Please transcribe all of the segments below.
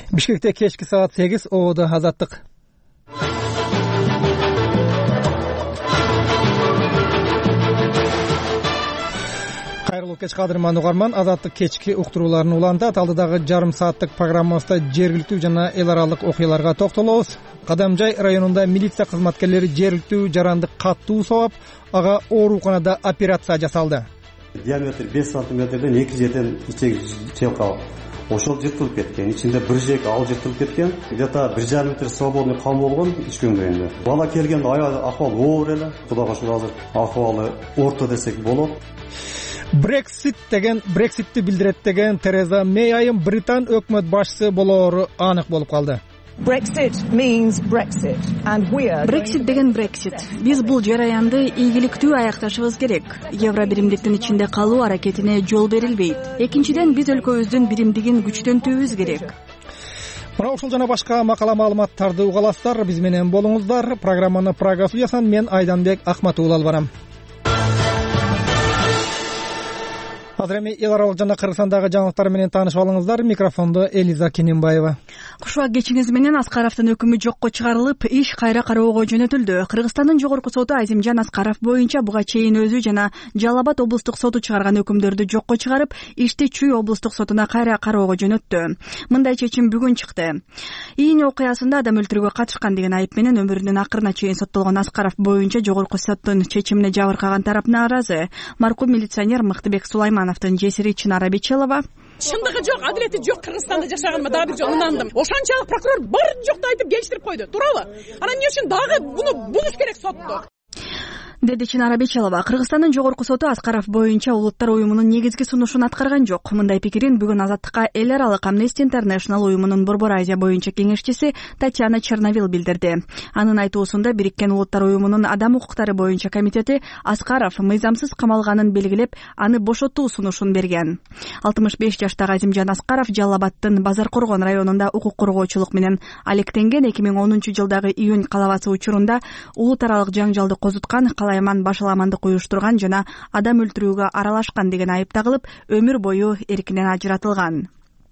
Бишкекте кечки саат 8 ободо Азаттык. Кайрылуу кеч кадырман угарман, Азаттык кечки уктурууларын улантат. Алдыдагы жарым сааттык программабызда жергиликтүү жана эл аралык окуяларга токтолобуз. Кадамжай районунда милиция кызматкерлери жергиликтүү жаранды каттуу сабап, ага ооруканада операция жасалды. Диаметр 5 сантиметрден 2 жерден ичеги челка ошол жыртылып кеткен. Ичинде бир жек ал жыртылып кеткен. Где-то 1,5 метр свободный кам болгон ич көмбөгүндө. Бала келгенде акыбал оор эле. Кудайга шүгүр азыр акыбалы орто десек болот. Брекситти билдирет деген Тереза Мэй айым Британ өкмөт башчысы болоору анык болуп калды. Brexit деген Brexit. Биз бул жараянды ийгиликтүү аякташыбыз керек. Евро биримдиктин ичинде калуу аракетине жол берилбейт. Экинчиден, биз өлкөбүздүн биримдигин күчтөнтүүбүз керек. Мына ушул жана башка макала маалыматтарды угаласыздар. Биз менен болуңуздар. Программаны Прага студиясынан мен Айданбек Акматуулу алып барам. Азыр эми эл аралык жана Кыргызстандагы жаңылыктар менен таанышып алыңыздар. Микрофондо Элиза Кененбаева. Кушубак кечиңиз менен Аскаровдун өкүмү жокко чыгарылып, иш кайра кароого жөнөтүлдү. Кыргызстандын жогорку соту Азимжан Аскаров боюнча буга чейин өзү жана Жалал Абад облустук соту чыгарган өкүмдөрдү жокко чыгарып, ишти Чүй облустук сотуна кайра кароого жөнөттү. Мындай чечим бүгүн чыкты. Ийин окуясында адам өлтүрүүгө катышкан деген айып менен өмүрүнүн акырына чейин соттолгон Аскаров боюнча жогорку соттун чечимине жабыркаган тарап нааразы. Маркум милиционер Мыктыбек Сулаймановдун жесири Чынара Бечелова: чындыгы жок, адилети жок. Кыргызстанда жашаганыма дагы бир жолу ынандым. Ошончолук прокурор барын жокту айтып келиштирип койду. Туурабы? Анан эмне үчүн дагы буну булуш керек сотту? деди Чынара Бечелова. Кыргызстандын жогорку соту Аскаров боюнча Улуттар уюмунун негизги сунушун аткарган жок. Мындай пикирин бүгүн Азаттыкка эл аралык Amnesty International уюмунун Борбор Азия боюнча кеңешчиси Татьяна Черновил билдирди. Анын айтуусунда Бириккен Улуттар уюмунун адам укуктары боюнча комитети Аскаров мыйзамсыз камалганын белгилеп, аны бошотуу сунушун берген. 65 жаштагы Азимжан Аскаров Жалал Абадтын Базар Коргон районунда укук коргоочулук менен алектенген. 2010 жылдагы июнь калабасы учурунда улут аралык жаңжалды козуткан, калайман башаламандык уюштурган жана адам өлтүрүүгө аралашкан деген айып тагылып, өмүр бою эркинен ажыратылган.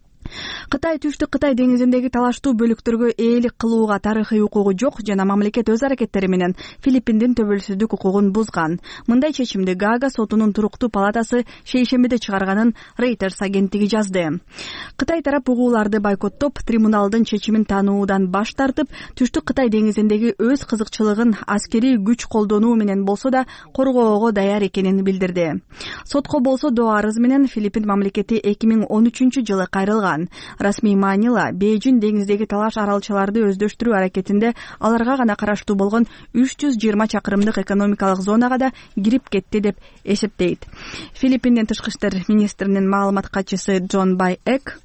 Кытай Түштүк Кытай деңизиндеги талаштуу бөлүктөргө ээлик кылууга тарыхый укугу жок жана мамлекет өз аракеттери менен Филиппиндин төбөлсүздүк укугун бузган. Мындай чечимди Гаага сотунун туруктуу палатасы шейшембиде чыгарганын Reuters агенттиги жазды. Кытай тарап угууларды бойкоттоп, трибуналдын чечимин таануудан баш тартып, Түштүк Кытай деңизиндеги өз кызыкчылыгын аскерий күч колдонуу менен болсо да коргоого даяр экенин билдирди. Сотко болсо доо арыз менен Филиппин мамлекети 2013 жылы кайрылган. Расмий Манила Бейжин деңиздеги талаш аралчаларды өздөштүрүү аракетинде аларга гана караштуу болгон 320 чакырымдык экономикалык зонага да кирип кетти деп эсептейт. Филиппиндин тышкы иштер министринин маалымат катчысы Джон Бай Эк: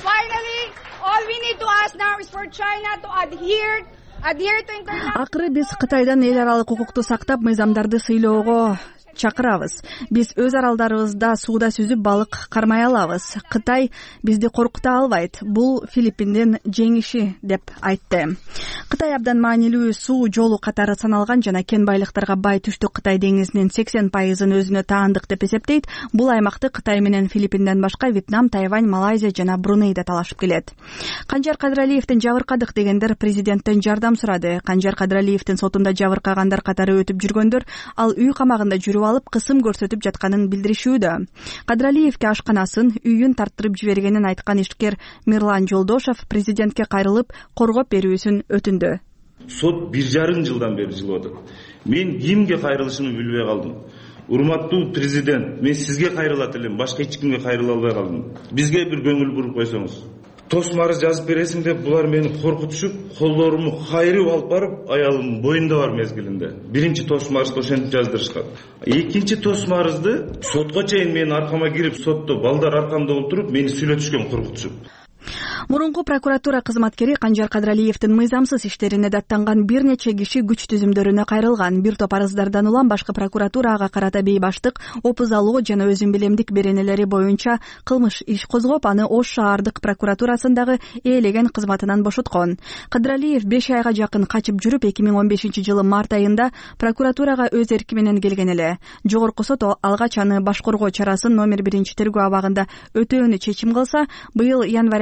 акыры биз Кытайдан эл аралык укукту сактап, мыйзамдарды сыйлоого чакырабыз. Биз өз аралдарыбызда сууда сүзүп балык кармай алабыз. Кытай бизди коркута албайт. Бул Филиппиндин жеңиши деп айтты. Кытай абдан маанилүү суу жолу катары саналган жана кен байлыктарга бай Түштүк Кытай деңизинин 80% өзүнө таандык деп эсептейт. Бул аймакты Кытай менен Филиппинден башка Вьетнам, Тайвань, Малайзия жана Бруней да талашып келет. Канжар Кадыралиевдин жабыркадык дегендер президенттен жардам сурады. Канжар Кадыралиевдин сотунда жабыркагандар катары өтүп жүргөндөр ал үй камагында жүрүп алып кысым көрсөтүп жатканын билдиришүүдө. Кадыралиевге ашканасын, үйүн тарттырып жибергенин айткан ишкер Мирлан Жолдошов президентке кайрылып, коргоп берүүсүн өтүндү. Сот 1,5 жылдан бери жылып атат. Мен кимге кайрылышымды билбей калдым. Урматтуу президент, мен сизге кайрылат элем, башка эч кимге кайрыла албай калдым. Бизге бир көңүл буруп койсоңуз. Тосмарыз жазып бересиң деп булар мени коркутушуп, колдорумду кайрып алып барып, аялым боюнда бар мезгилинде. Биринчи тосмарызды ошентип жаздырышкан. Экинчи тосмарызды сотко чейин менин аркама кирип, сотто балдар аркамда отуруп, мени сүйлөтүшкөн, коркутушуп. Мурунку прокуратура кызматкери Канжар Кадыралиевдин мыйзамсыз иштерине даттанган бир нече киши күч түзүмдөрүнө кайрылган. Бир топ арыздардан улам башкы прокуратура ага карата бейбаштык, опуз алуу жана өзүн билемдик беренелери боюнча кылмыш иш козгоп, аны Ош шаардык прокуратурасындагы ээлеген кызматынан бошоткон. Кадыралиев 5 айга жакын качып жүрүп, 2015 жылы март айында прокуратурага өз эрки менен келген эле. Жогорку сот алгач аны баш коргоо чарасын номер 1 тергөө абагында өтөөнү чечим кылса, быйыл январь айында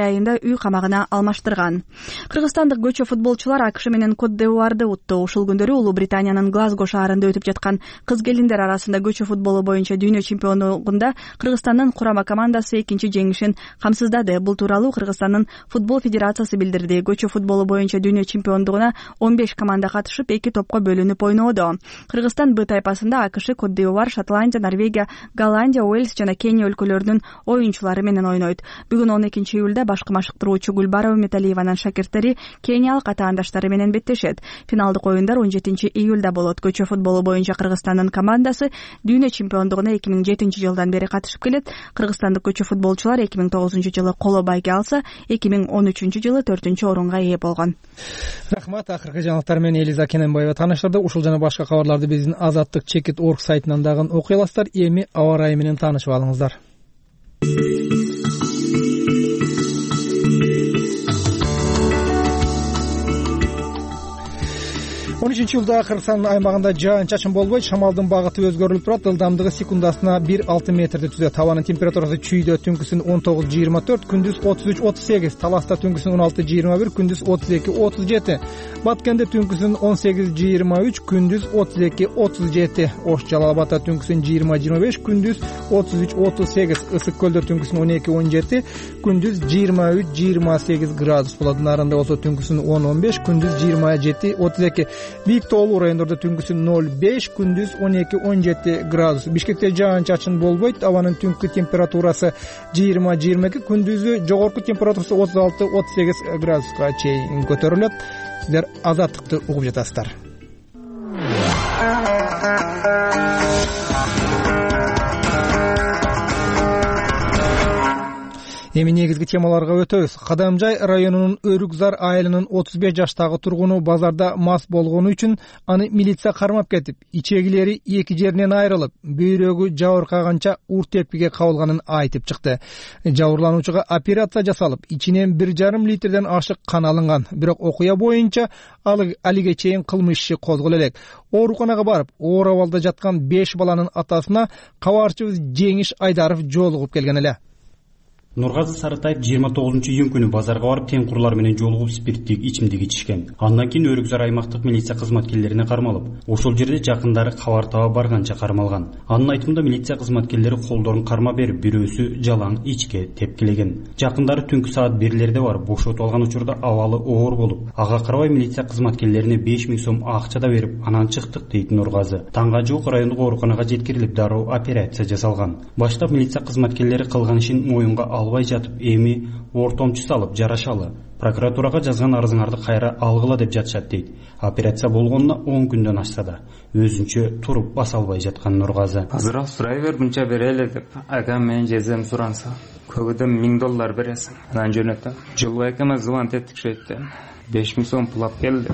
үй камагына алмаштырган. Кыргызстандык көчө футболчулар АКШ менен Кот д'Ивуарды утту. Ушул күндөрү Улуу Британиянын Глазго шаарында өтүп жаткан кыз келиндер арасында көчө футболу боюнча дүйнө чемпиондугунда Кыргызстандын курама командасы экинчи жеңишин камсыздады. Бул тууралуу Кыргызстандын футбол федерациясы билдирди. Көчө футболу боюнча дүйнө чемпиондугуна 15 команда катышып, 2 топко бөлүнүп ойноодо. Кыргызстан Б тайпасында АКШ, Кот д'Ивуар, Шотландия, Норвегия, Голландия, Уэльс жана Кения өлкөлөрүнүн оюнчулары менен ойнойт. Бүгүн 12 июлда башкы машыктыруучу Гүлбарова Металиеванын шакирттери кениялык атаандаштары менен беттешет. Финалдык оюндар 17 июлда болот. Көчө футболу боюнча Кыргызстандын командасы дүйнө чемпиондугуна 2007 жылдан бери катышып келет. Кыргызстандык көчө футболчулар 2009 жылы коло байге алса, 2013 жылы 4-орунга ээ болгон. Рахмат. Акыркы жаңылыктар менен Элиза Кененбаева тааныштырды. Ушул жана башка кабарларды биздин Азаттык Чекит.org сайтынан дагы окуй аласыздар. Эми аба ырайы менен таанышып алыңыздар. 13-жылда Кыргызстан аймагында жаан-чачын болбойт, шамалдын багыты өзгөрүлүп турат, ылдамдыгы секундасына 1-6 метрди түзөт. Табанын температурасы чүйдө түнкүсүн 19-24, күндүз 33-38, Таласта түнкүсүн 16-21, күндүз 32-37, Баткенде түнкүсүн 18-23, күндүз 32-37, Ош Жалал Абадта түнкүсүн 20-25, күндүз 33-38, Ысык Көлдө түнкүсүн 12-17, күндүз 23-28 градус болот. Нарында болсо түнкүсүн 10-15, күндүз 27-32. Бийик тоолуу райондордо түнкүсүн 0-5, күндүз 12-17 градус. Бишкекте жаан-чачын болбойт, абанын түнкү температурасы 20-22, күндүзү жогорку температурасы 36-38 градуска чейин көтөрүлөт. Сиздер Азаттыкты угуп жатасыздар. Эми негизги темаларга өтөбүз. Кадамжай районунун Өрүкзар айылынын 35 жаштагы тургуну базарда мас болгону үчүн аны милиция кармап кетип, ичегилери эки жеринен айрылып, бөйрөгү жабыркаганча ур тепкиге кабылганын айтып чыкты. Жабырлануучуга операция жасалып, ичинен 1,5 литрден ашык кан алынган. Бирок окуя боюнча алиге чейин кылмыш иши козголо элек. Ооруканага барып, оор абалда жаткан 5 баланын атасына кабарчыбыз Жеңиш Айдаров жолугуп келген эле. Нургазы Сарытаев 29-июнь күнү базарга барып тең менен жолугуп спирттик ичимдик ичишкен. Андан кийин Өрүкзар аймактык милиция кызматкерлерине кармалып, ошол жерде жакындары кабар таба барганча кармалган. Анын айтымында милиция кызматкерлери колдорун карма берип, бирөөсү жалаң ичке тепкилеген. Жакындары түнкү саат 1-лерде барып бошотуп алган учурда абалы оор болуп, ага карабай милиция кызматкерлерине 5000 сом акча да берип, анан чыктык дейт Нургазы. Таңга жук райондук ооруканага жеткирилип, дароо операция жасалган. Баштап милиция кызматкерлери кылган ишин моюнга албай жатып, эми ортомчу салып жарашалы. Прокуратурага жазган арызыңарды кайра алгыла деп жатышат дейт. Операция болгонуна 10 күндөн ашса да өзүнчө туруп баса албай жаткан Нургазы. Азыраак сурай бер, мынча берели деп. Акам менен жезем суранса, көгөдөн $1000 бересиң. Анан жөнөтөм. Жылбай акама звонок эттикшетти. 5000 сом пулап келди.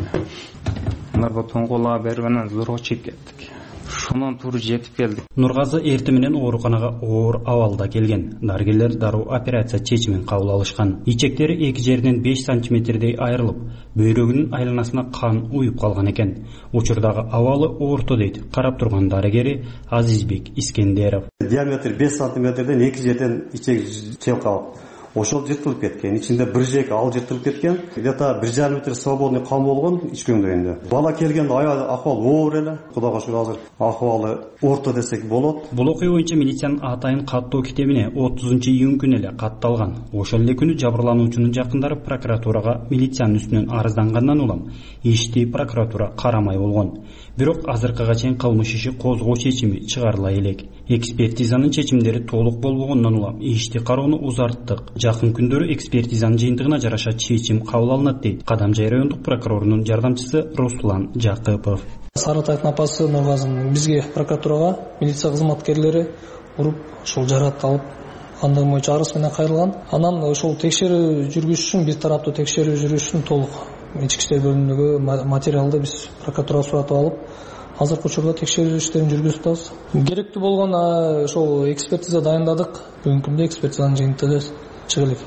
Аларга тоңгола берип анан зурга чыгып кеттик. Шунун туру жетип келдик. Нургазы эртең менен ооруканага оор абалда келген. Дарыгерлер дароо операция чечимин кабыл алышкан. Ичектери эки жеринен 5 сантиметрдей айрылып, бөйрөгүнүн айланасына кан уюп калган экен. Учурдагы абалы орто дейт карап турган дарыгери Азизбек Искендеров. Диаметр 5 сантиметрден эки жерден ичек чеп калып, ошол жыртылып кеткен. Ичинде бир жек ал жыртылып кеткен. Где-то 1,5 метр свободный кан болгон ич көмдөйүндө. Бала келгенде акыбал оор эле. Кудайга шүгүр азыр акыбалы орто десек болот. Бул окуя боюнча милициянын атайын каттоо китебине 30-июнь күнү эле катталган. Ошол эле күнү жабырлануучунун жакындары прокуратурага милициянын үстүнөн арыздангандан улам ишти прокуратура карамай болгон. Бирок азыркыга чейин кылмыш иши козгоо чечими чыгарыла элек. Экспертизанын чечимдери толук болбогондон улам ишти кароону узарттык. Жакын күндөрү экспертизанын жыйынтыгына жараша чечим кабыл алынат дейт Кадамжай райондук прокурорунун жардамчысы Руслан Жакыпов. Сарытаевдин апасы Нургазы бизге прокуратурага милиция кызматкерлери уруп ошол жарат алып андыгы боюнча арыз менен кайрылган. Анан ошол текшерүү жүргүзүш үчүн бир тараптуу текшерүү жүргүзүш үчүн толук ички иштер бөлүмүндөгү материалды биз прокуратурага суратып алып, азыркы учурда текшерүү иштерин жүргүзүп атабыз. Керектүү болгон ошол экспертиза дайындадык. Бүгүнкү күндө экспертизанын жыйынтыгы чыга элек.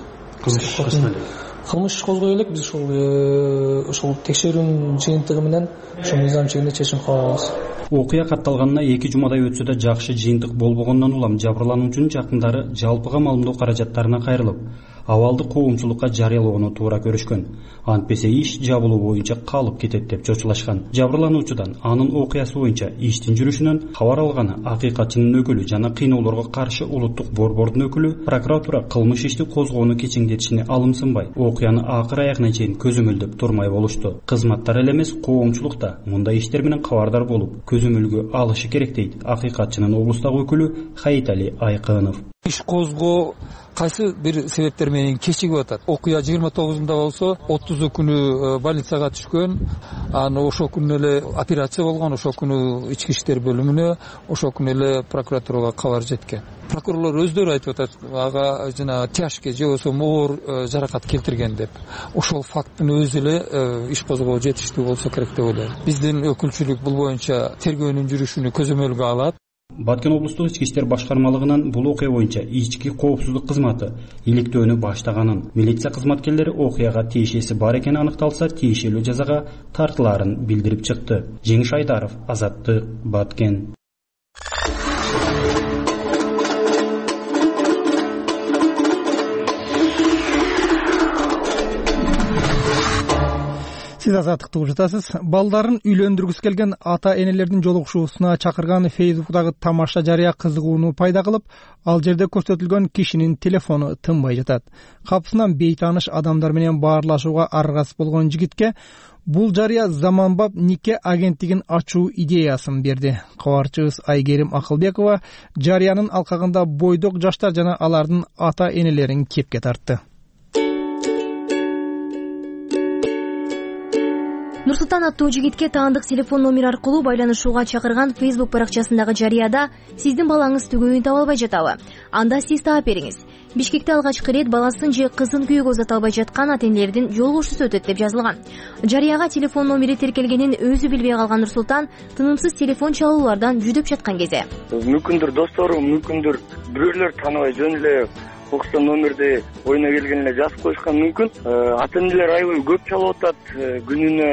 Кылмыш козгой элек, биз ошол текшерүүнүн жыйынтыгы менен ошол мыйзам чегинде чечим кабыл алабыз. Окуя катталганына 2 жумадай өтсө да жакшы жыйынтык болбогондон улам жабырлануучунун жакындары жалпыга маалымдоо каражаттарына кайрылып, абалды коомчулукка жарыялоону туура көрүшкөн. Антпесе иш жабылуу боюнча калып кетет деп чочулашкан. Жабырлануучудан анын окуясы боюнча иштин жүрүшүнөн кабар алганы акыйкатчынын өкүлү жана кыйноолорго каршы улуттук борбордун өкүлү прокуратура кылмыш ишти козгоону кечеңдетишине алымсынбай, окуяны акыр аягына чейин көзөмөлдөп турмай болушту. Кызматтар эле эмес, коомчулук да мындай иштер менен кабардар болуп, көзөмөлгө алышы керек дейт акыйкатчынын облустагы өкүлү Хаитали Айкынов. Иш козгоо кайсы бир себептер менен кечигип атат. Окуя 29-нда болсо 30 күнү больницага түшкөн, аны ошол күнү эле операция болгон, ошол күнү ички иштер бөлүмүнө, ошол күнү эле прокуратурага кабар жеткен. Прокурорлор өздөрү айтып атат, ага жана тяжкий же болбосо оор жаракат келтирген деп. Ошол факттын өзү эле иш козгоо жетиштүү болсо керек деп ойлойм. Биздин өкүлчүлүк бул боюнча тергөөнүн жүрүшүнү көзөмөлгө алат. Баткен облустук ички иштер башкармалыгынан бул окуя боюнча ички коопсуздук кызматы иликтөөнү баштаганын, милиция кызматкерлери окуяга тиешеси бар экени аныкталса, тиешелүү жазага тартылаарын билдирип чыкты. Жеңиш Айдаров, Азаттык, Баткен. Сиз Азаттыкты угуп жатасыз. Балдарын үйлөндүргүсү келген ата-энелердин жолугушуусуна чакырган Фейсбуктагы тамаша жарыя кызыгууну пайда кылып, ал жерде көрсөтүлгөн кишинин телефону тынбай жатат. Капысынан бейтааныш адамдар менен баарлашууга аргасыз болгон жигитке бул жарыя заманбап нике агенттигин ачуу идеясын берди. Кабарчыбыз Айгерим Акылбекова жарыянын алкагында бойдок жаштар жана алардын ата-энелерин кепке тартты. Нурсултан аттуу жигитке таандык телефон номер аркылуу байланышууга чакырган Facebook баракчасындагы жарыяда сиздин балаңыз түгөйүн таба албай жатабы? Анда сиз таап бериңиз. Бишкекте алгачкы ирет баласын же кызын күйөөгө узата албай жаткан ата-энелердин жолугушуусу өтөт деп жазылган. Жарыяга телефон номери тиркелгенин өзү билбей калган Нурсултан тынымсыз телефон чалуулардан жүдөп жаткан кезде мүмкүндүр достору, мүмкүндүр бирөөлөр тааныбай жөн эле окусан номерди оюна келген эле жазып коюшкан мүмкүн. Ата-энелер аябай көп чалып атат, күнүнө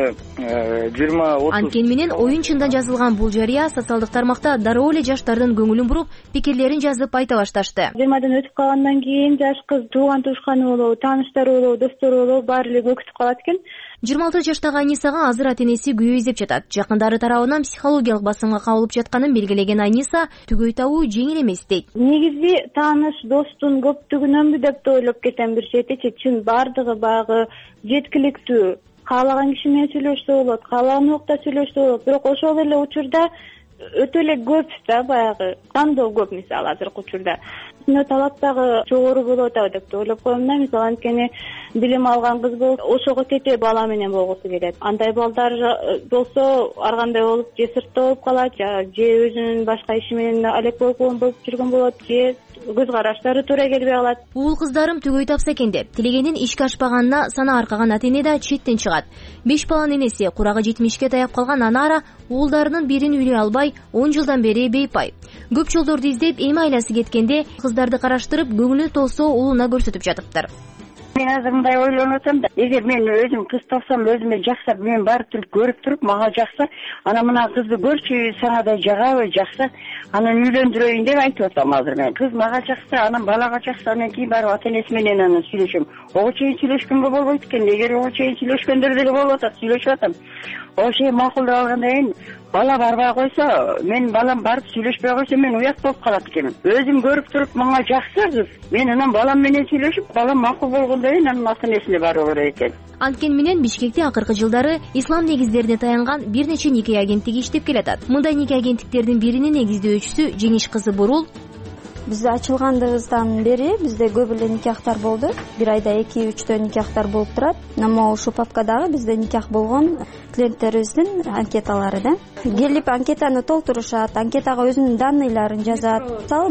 20-30. Анткени менен оюн чындан жазылган бул жарыя социалдык тармакта дароо эле жаштардын көңүлүн буруп, пикирлерин жазып айта башташты. 20дан өтүп калгандан кийин жаш кыз тууган тушканы болобу, тааныштары болобу, достору болобу баары эле көкүтүп калат экен. 26 жаштагы Айнисага азыр ата-энеси күйөө издеп жатат. Жакындары тарабынан психологиялык басымга кабылып жатканын белгилеген Айниса түгөй табуу жеңил эмес дейт. Негизи тааныш достун көптүгүнөнбү деп да ойлоп кетем бир чети, чын баардыгы багы жеткиликтүү. Каалаган киши менен сүйлөшсө болот, каалаган убакта сүйлөшсө болот. Бирок ошол эле учурда өтө эле көп да баягы тандоо көп мисалы азыркы учурда. Талап дагы жогору болуп атабы деп ойлоп коем да. Мисалы анткени билим алган кыз болуп, ошого тете бала менен болгусу келет. Андай балдар болсо ар кандай болуп же сыртта болуп калат, же өзүнүн башка иши менен алек болуп жүргөн болот, же көз караштары туура келбей калат. Уул кыздарым түгөй тапса экен деп тилегенин ишке ашпаганына сана аркаган ата-эне да четтен чыгат. 5 баланын энеси курагы 70-ке таяп калган Анара уулдарынын бирин үйлөй албай 10 жылдан бери бейпай. Көп жолдорду издеп эми айласы кеткенде кыздарды караштырып көңүлү толсо уулуна көрсөтүп жатыптыр. Мен азыр мындай ойлонуп атам да, эгер мен өзүм кыз тапсам, өзүмө жакса, мен барып туруп көрүп туруп, мага жакса, ана мына кызды көрчү, сага да жагабы, жакса, анан үйлөндүрөйүн деп айтып атам азыр мен. Кыз мага жакса, анан балага жакса, анан кийин барып ата-энеси менен анан сүйлөшөм. Ого чейин сүйлөшкөнгө болбойт экен. Эгер ого чейин сүйлөшкөндөр деле болуп атат, сүйлөшүп атам. Ошо макулдап алгандан кийин бала барбай койсо, мен балам барып сүйлөшпөй койсо, мен уят болуп калат экенмин. Өзүм көрүп туруп, мага жакса кыз, мен анан балам менен сүйлөшүп, балам макул болгондон кийин анан ата-энесине баруу керек экен. Анткени менен Бишкекте акыркы жылдары ислам негиздерине таянган бир нече нике агенттиги иштеп келатат. Мындай нике агенттиктердин биринин негиздөөчүсү Жеңиш кызы Бурул. Биз ачылгандыгыбыздан бери бизде көп эле никахтар болду. Бир айда 2-3 никахтар болуп турат. Намо ушул папкадагы бизде никах болгон клиенттерибиздин анкеталары да. Келип анкетаны толтурушат, анкетага өзүнүн данныйларын жазат. Мисалы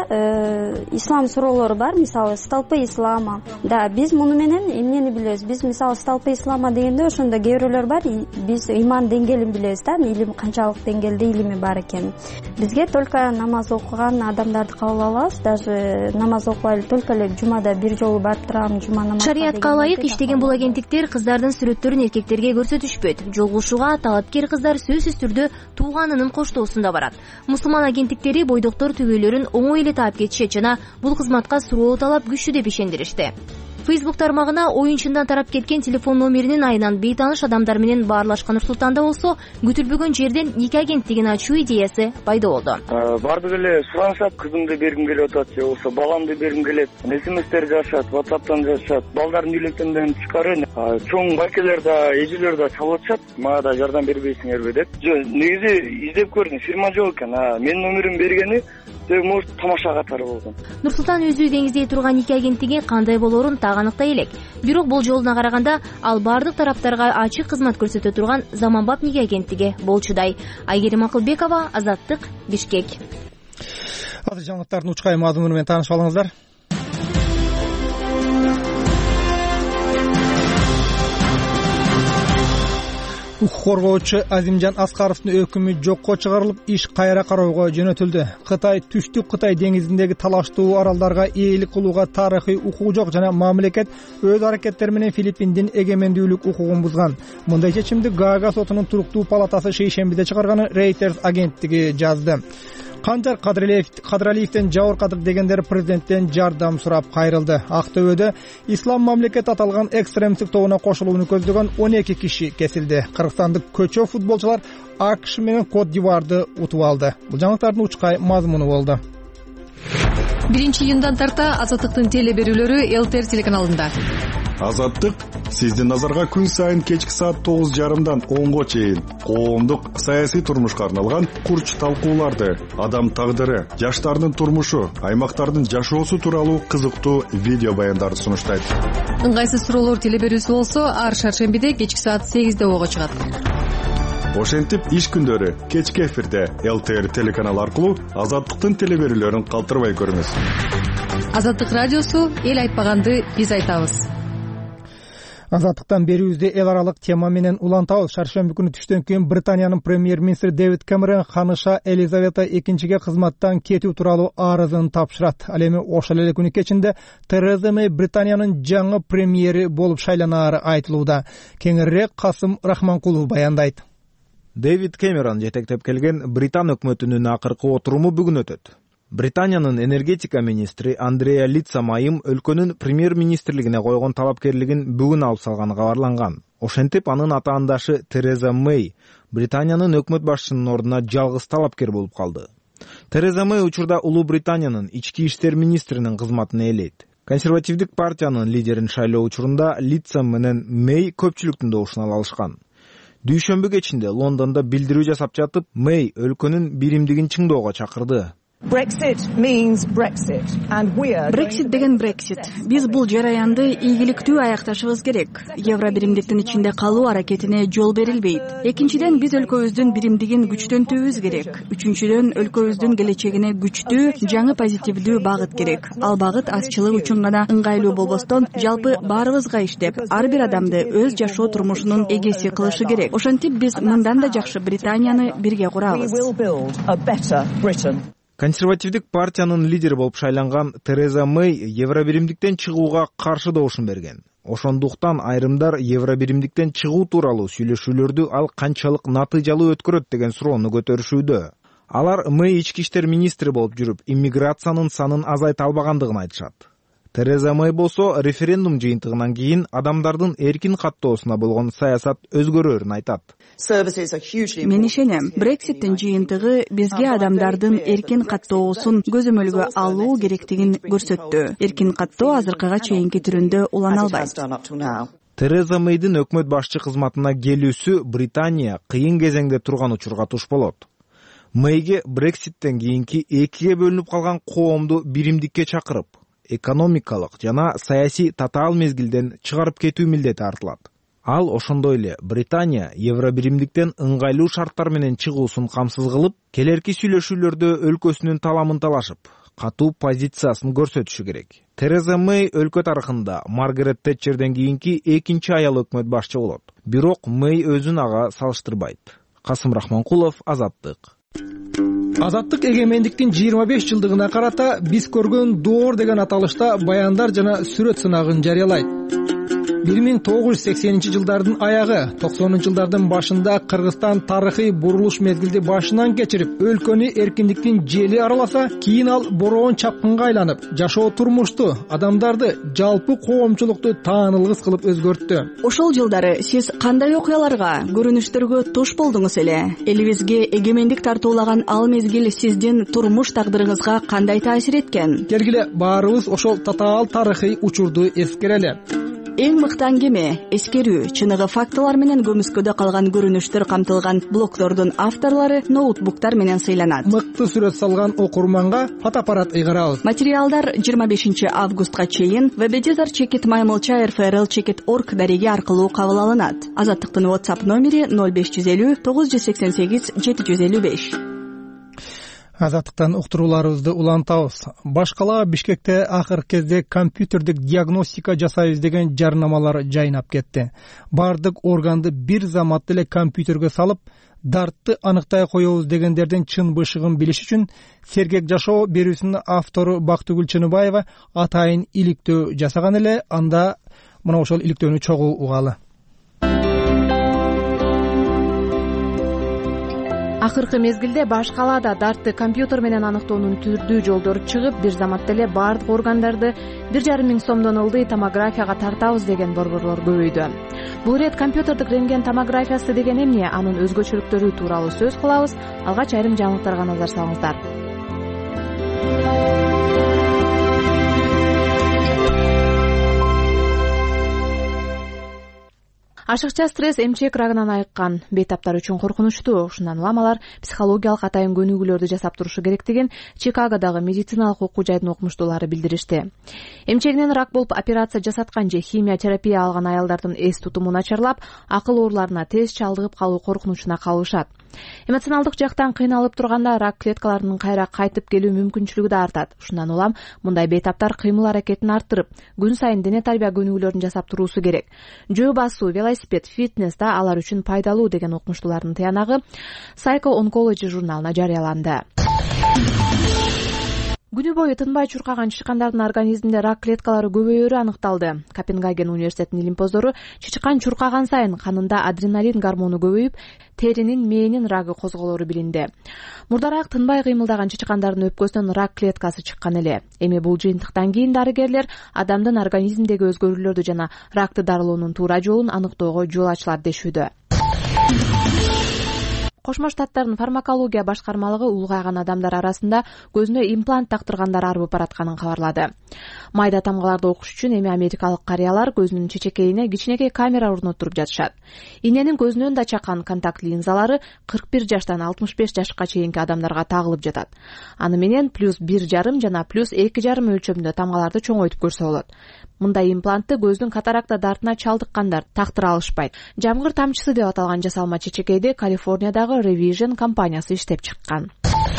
биякта ислам суроолору бар, мисалы столпы ислама. Да, биз муну менен эмнени билебиз? Биз мисалы столпы ислама дегенде ошондо кээ бирөөлөр бар, биз иман деңгээлин билебиз да, илим канчалык деңгээлде илими бар экенин. Бизге только намаз окуган адамдарды кабыл алабыз, даже намаз окубай только эле жумада бир жолу барып турам, жума намазга. Шариатка ылайык иштеген бул агенттиктер кыздардын сүрөттөрүн эркектерге көрсөтүшпөйт. Жолугушууга талапкер кыздар сөзсүз түрдө тууганынын коштоосунда барат. Мусулман агенттиктери бойдоктор түгөйлөрүн оңой эле таап кетишет жана бул кызматка суроо талап күчтүү деп ишендиришти. Facebook тармагына оюнчундан тарап кеткен телефон номеринин айынан бейтааныш адамдар менен баарлашкан Нур-Султанда болсо күтүлбөгөн жерден нике агенттигин ачуу идеясы пайда болду. Бардык эле суранышат, кызымды бергим келип атат же болбосо баламды бергим келет. СМСтер жазышат, WhatsApp'тан жазышат. Балдардын үйлөктөндөн тышкары чоң байкелер да, эжелер да чалып атышат. Мага да жардам бербейсиңерби деп. Негизи издеп көрдүм, фирма жок экен. Менин номерим бергени может тамаша катары болгон. Нур-Султан өзү деңиздей турган нике агенттиги кандай болоорун так аныктай элек. Бирок бул жолуна караганда ал бардык тараптарга ачык кызмат көрсөтө турган заманбап нике агенттиги болчудай. Айгерим Акылбекова, Азаттык, Бишкек. Азыр жаңылыктардын учкай мазмуну менен таанышып алыңыздар. Укук коргоочу Азимжан Аскаровдун өкүмү жокко чыгарылып, иш кайра кароого жөнөтүлдү. Кытай Түштүк Кытай деңизиндеги талаштуу аралдарга ээлик кылууга тарыхый укугу жок жана мамлекет өз аракеттери менен Филиппиндин эгемендүүлүк укугун бузган. Мындай чечимди Гаага сотунун туруктуу палатасы шейшембиде чыгарганы Reuters агенттиги жазды. Канжар Кадыралиевден жабыркадык дегендер президенттен жардам сурап кайрылды. Актөбөдө ислам мамлекет аталган экстремисттик тобуна кошулууну көздөгөн 12 киши кесилди. Кыргызстандык көчө футболчулар АКШ менен Кот-д'Ивуарды утуп алды. Бул жаңылыктардын учкай мазмуну болду. 1-июндан тарта Азаттыктын теле берүүлөрү ЛТР телеканалында. Азаттык сиздин назарга күн сайын кечки саат 9:30дан 10го чейин коомдук саясий турмушка арналган курч талкууларды, адам тагдыры, жаштардын турмушу, аймактардын жашоосу тууралуу кызыктуу видео баяндарды сунуштайт. Ыңгайсыз суроолор теле берүүсү болсо ар шаршембиде кечки саат 8де ого чыгат. Ошентип иш күндөрү кечки эфирде ЛТР телеканалы аркылуу Азаттыктын теле берүүлөрүн калтырбай көрүңүз. Азаттык радиосу эл айтпаганды биз айтабыз. Азаттыктан берүүбүздү эл аралык тема менен улантабыз. Шаршемби күнү түштөн кийин Британиянын премьер-министри Дэвид Кэмерон ханыша Елизавета II кызматтан кетүү тууралуу арызын тапшырат. Ал эми ошол эле күнү кечинде Тереза Мэй Британиянын жаңы премьери болуп шайланаары айтылууда. Кеңирээк Касым Рахманкулов баяндайт. Дэвид Кэмерон жетектеп келген Британ өкмөтүнүн акыркы отуруму бүгүн өтөт. Британиянын энергетика министри Андреа Литса Майым өлкөнүн премьер-министрлигине койгон талапкерлигин бүгүн алып салганы кабарланган. Ошентип анын атаандашы Тереза Мэй Британиянын өкмөт башчысынын ордуна жалгыз талапкер болуп калды. Тереза Мэй учурда Улуу Британиянын ички иштер министринин кызматын ээлейт. Консервативдик партиянын лидерин шайлоо учурунда Литса менен Мэй көпчүлүктүн добушун ала алышкан. Дүйшөмбү кечинде Лондондо билдирүү жасап жатып, Мэй өлкөнүн биримдигин чыңдоого чакырды. Brexit деген Brexit. Биз бул жараянды ийгиликтүү аякташыбыз керек. Евро биримдиктин ичинде калуу аракетине жол берилбейт. Экинчиден, биз өлкөбүздүн биримдигин күчтөнтүүбүз керек. Үчүнчүдөн, өлкөбүздүн келечегине күчтүү, жаңы позитивдүү багыт керек. Ал багыт азчылык үчүн гана ыңгайлуу болбостон, жалпы баарыбызга иштеп, ар бир адамды өз жашоо турмушунун эгеси кылышы керек. Ошентип биз мындан да жакшы Британияны бирге курабыз. Консервативдик партиянын лидери болуп шайланган Тереза Мэй Евро биримдиктен чыгууга каршы добушун берген. Ошондуктан айрымдар Евро биримдиктен чыгуу тууралуу сүйлөшүүлөрдү ал канчалык натыйжалуу өткөрөт деген суроону көтөрүшүүдө. Алар Мэй ички иштер министри болуп жүрүп, иммиграциянын санын азайта албагандыгын айтышат. Тереза Мэй болсо референдум жыйынтыгынан кийин адамдардын эркин каттоосуна болгон саясат өзгөрөөрүн айтат. Мен ишенем, Брекситтин жыйынтыгы бизге адамдардын эркин каттоосун көзөмөлгө алуу керектигин көрсөттү. Эркин каттоо азыркыга чейинки түрүндө улана албайт. Тереза Мэйдин өкмөт башчы кызматына келүүсү Британия кыйын кезеңде турган учурга туш болот. Мэйге Брекситтен кийинки экиге бөлүнүп калган коомду биримдикке чакырып, экономикалык жана саясий татаал мезгилден чыгарып кетүү милдети артылат. Ал ошондой эле Британия Евро биримдиктен ыңгайлуу шарттар менен чыгуусун камсыз кылып, келерки сүйлөшүүлөрдө өлкөсүнүн таламын талашып, катуу позициясын көрсөтүшү керек. Тереза Мэй өлкө тарыхында Маргарет Тэтчерден кийинки экинчи аял өкмөт башчы болот. Бирок Мэй өзүн ага салыштырбайт. Касым Рахманкулов, Азаттык. Азаттык эгемендиктин 25 жылдыгына карата биз көргөн доор деген аталышта баяндар жана сүрөт сынагын жарыялайт. 1980-жылдардын аягы 90-жылдардын башында Кыргызстан тарыхый бурулуш мезгилди башынан кечирип, өлкөнү эркиндиктин жели араласа, кийин ал бороон чапкынга айланып, жашоо турмушту, адамдарды, жалпы коомчулукту таанылгыс кылып өзгөрттү. Ошол жылдары сиз кандай окуяларга, көрүнүштөргө туш болдуңуз эле? Элибизге эгемендик тартуулаган ал мезгил сиздин турмуш тагдырыңызга кандай таасир эткен? Келгиле баарыбыз ошол татаал тарыхый учурду эскерели. Эң мыкты аңгеме, эскерүү, чыныгы фактылар менен көмүскөдө калган көрүнүштөр камтылган блогдордун авторлору ноутбуктар менен сыйланат. Мыкты сүрөт салган окурманга фотоаппарат ыйгарабыз. Материалдар 25 августка чейин www.maymolcha.rfrl.org дареги аркылуу кабыл алынат. Азаттыктын WhatsApp номери 0550 988 755. Азаттыктан уктурууларыбызды улантабыз. Башкала Бишкекте акыркы кезде компьютердик диагностика жасайбыз деген жарнамалар жайнап кетти. Бардык органды бир заматта эле компьютерге салып, дартты аныктай коебуз дегендердин чын бышыгын билиш үчүн Сергек жашоо берүүсүнүн автору Бактыгүл Чыныбаева атайын иликтөө жасаган эле, анда мына ошол иликтөөнү чогуу угалы. Акыркы мезгилде башкалада дартты компьютер менен аныктоонун түрдүү жолдору чыгып, бир заматта эле бардык органдарды 1,5 миң сомдон ылдый томографияга тартабыз деген борборлор көбөйдү. Бул ирет компьютердик рентген томографиясы деген эмне, анын өзгөчөлүктөрү тууралуу сөз кылабыз. Алгач айрым жаңылыктарга назар салыңыздар. Ашыкча стресс эмчек рагынан айыккан бейтаптар үчүн коркунучтуу. Ушундан улам алар психологиялык атайын көнүгүүлөрдү жасап турушу керектигин Чикагодагы медициналык окуу жайдын окумуштуулары билдиришти. Эмчегинен рак болуп операция жасаткан же химия терапия алган аялдардын эс тутуму начарлап, акыл ооруларына тез чалдыгып калуу коркунучуна калышат. Эмоционалдык жактан кыйналып турганда рак клеткаларынын кайра кайтып келүү мүмкүнчүлүгү да артат. Ушундан улам мындай бейтаптар кыймыл аракетин арттырып, күн сайын дене тарбия көнүгүүлөрүн жасап туруусу керек. Жөө басуу, велосипед, фитнес да алар үчүн пайдалуу деген окумуштуулардын тыянагы Psycho Oncology журналына жарыяланды. Күнү бою тынбай чуркаган чычкандардын организминде рак клеткалары көбөйөрү аныкталды. Копенгаген университетинин илимпоздору чычкан чуркаган сайын канында адреналин гормону көбөйүп, теринин мээнин рагы козголору билинди. Мурдараак тынбай кыймылдаган чычкандардын өпкөсүнөн рак клеткасы чыккан эле. Эми бул жыйынтыктан кийин дарыгерлер адамдын организминдеги өзгөрүүлөрдү жана ракты дарылоонун туура жолун аныктоого жол ачылат дешүүдө. Кошмо Штаттардын фармакология башкармалыгы улгайган адамдар арасында көзүнө имплант тактыргандар арбып баратканын кабарлады. Майда тамгаларды окуш үчүн эми америкалык карыялар көзүнүн чечекейине кичинекей камера орноттуруп жатышат. Иненин көзүнөн да чаккан контакт линзалары 41 жаштан 65 жашка чейинки адамдарга тагылып жатат. Аны менен +1,5 жана +2,5 өлчөмдө тамгаларды чоңойтуп көрсө болот. Мындай имплантты көздүн катаракта дартына чалдыккандар тактыра алышпайт. Жамгыр тамчысы деп аталган жасалма чечекейди Калифорниядагы Revision компаниясы иштеп чыккан.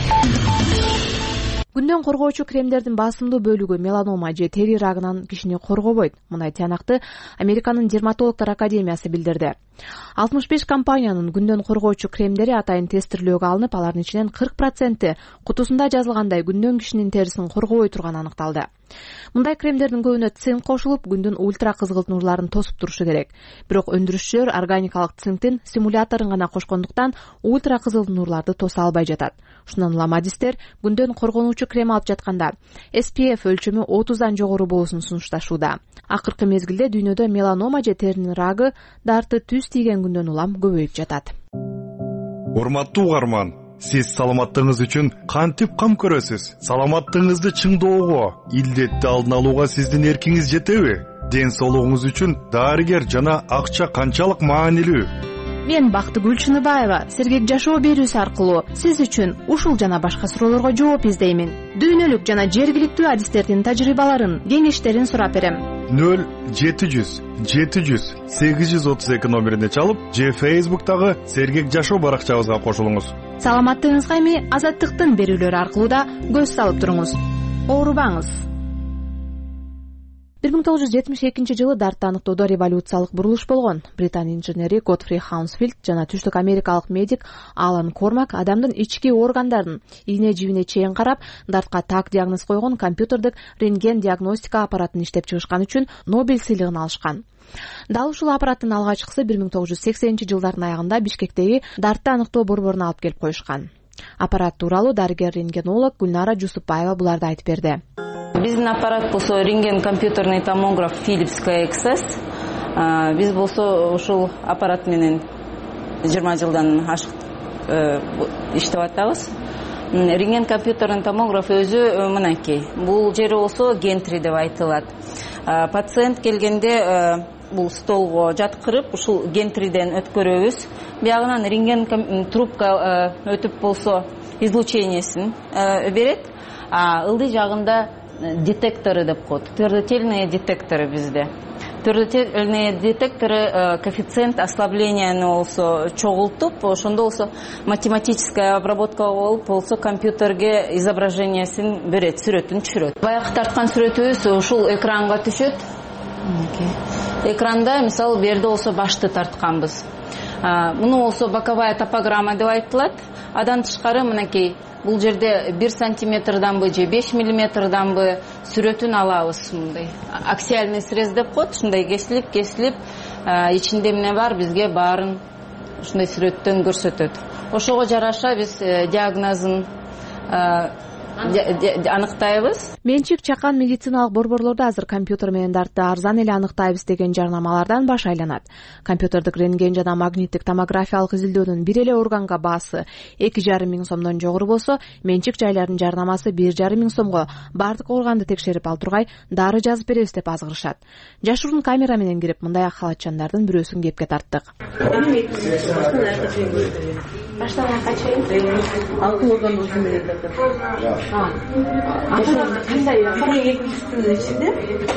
Күндөн коргоочу кремдердин басымдуу бөлүгү меланома же тери рагынан кишини коргобойт. Мындай тыянакты Американын дерматологдор академиясы билдирди. 65 компаниянын күндөн коргоочу кремдери атайын тестирлөөгө алынып, алардын ичинен 40% кутусунда жазылгандай күндөн кишинин терисин коргобой турганы аныкталды. Мындай кремдердин көбүнө цинк кошулуп, күндүн ультра кызгылт нурларын тосуп турушу керек. Бирок өндүрүшчүлөр органикалык цинктин симуляторун гана кошкондуктан ультра кызыл нурларды тоса албай жатат. Ушундан улам адистер күндөн коргонуучу крем алып жатканда SPF өлчөмү 30дан жогору болуусун сунушташууда. Акыркы мезгилде дүйнөдө меланома же теринин рагы дарты түз тийген күндөн улам көбөйүп жатат. Урматтуу угарман, сиз саламаттыгыңыз үчүн кантип кам көрөсүз? Саламаттыгыңызды чыңдоого, илдетти алдын алууга сиздин эркиңиз жетеби? Ден соолугуңуз үчүн дарыгер жана акча канчалык маанилүү? Мен Бактыгүл Чыныбаева Сергек жашоо берүүсү аркылуу сиз үчүн ушул жана башка суроолорго жооп издеймин. Дүйнөлүк жана жергиликтүү адистердин тажрыйбаларын, кеңештерин сурап берем. 0700 700 832 номерине чалып, же Facebook'тагы Сергек жашоо баракчабызга кошулуңуз. Саламаттыгыңызга эми Азаттыктын берүүлөрү аркылуу да көз салып туруңуз. Оорубаңыз. 1972 дартты аныктоодо революциялык бурулуш болгон. Британ инженери Готфри Хаунсфилд жана түштүк америкалык медик Алан Кормак адамдын ички органдарын ийне жибине чейин карап, дартка так диагноз койгон компьютердик рентген диагностика аппаратын иштеп чыгышкан үчүн Нобель сыйлыгын алышкан. Дал ушул аппараттын алгачкысы 1980-жылдардын аягында Бишкектеги дартты аныктоо борборуна алып келип коюшкан. Аппарат тууралуу дарыгер-рентгенолог Гүлнара Жусупбаева буларды айтып берди. Биздин аппарат болсо рентген компьютерный томограф Philips KXS. Биз болсо ушул аппарат менен 20 жылдан ашык иштеп атабыз. Рентген компьютерный томограф өзү мынакей. Бул жери болсо гентри деп айтылат. Пациент келгенде бул столго жаткырып, ушул гентриден өткөрөбүз. Биягынан рентген трубка өтүп болсо излучениесин берет. Ылдый жагында детекторы деп коет. Твердотельные детекторы бизде. Твердотельные детекторы коэффициент ослабленияны болсо чогултуп, ошондо болсо математическая обработка болуп, болсо компьютерге изображениясин берет, сүрөтүн түшүрөт. Баягы тарткан сүрөтүбүз ушул экранга түшөт. Экранда мисалы берде болсо башты тартканбыз. Муну болсо боковая топограмма деп айтылат. Адан тышкары мынакей бул жерде 1 сантиметрданбы же 5 миллиметрданбы сүрөтүн алабыз мындай. Аксиальный срез деп коет, ушундай кесилип, ичинде эмне бар, бизге баарын ушундай сүрөттөн көрсөтөт. Ошого жараша биз диагнозун аныктайбыз. Менчик чакан медициналык борборлордо азыр компьютер менен дартты арзан эле аныктайбыз деген жарнамалардан баш айланат. Компьютердик рентген жана магниттик томографиялык изилдөөнүн бир эле органга баасы 2,5 миң сомдон жогору болсо, менчик жайлардын жарнамасы 1,5 миң сомго бардык органды текшерип ал тургай дары жазып беребиз деп азгырышат. Жашыруун камера менен кирип мындай халатчандардын бирөөсүн кепке тарттык. Баштан качайын. Алтын орган болсун деп атат. Кандай аппараттын ичинде,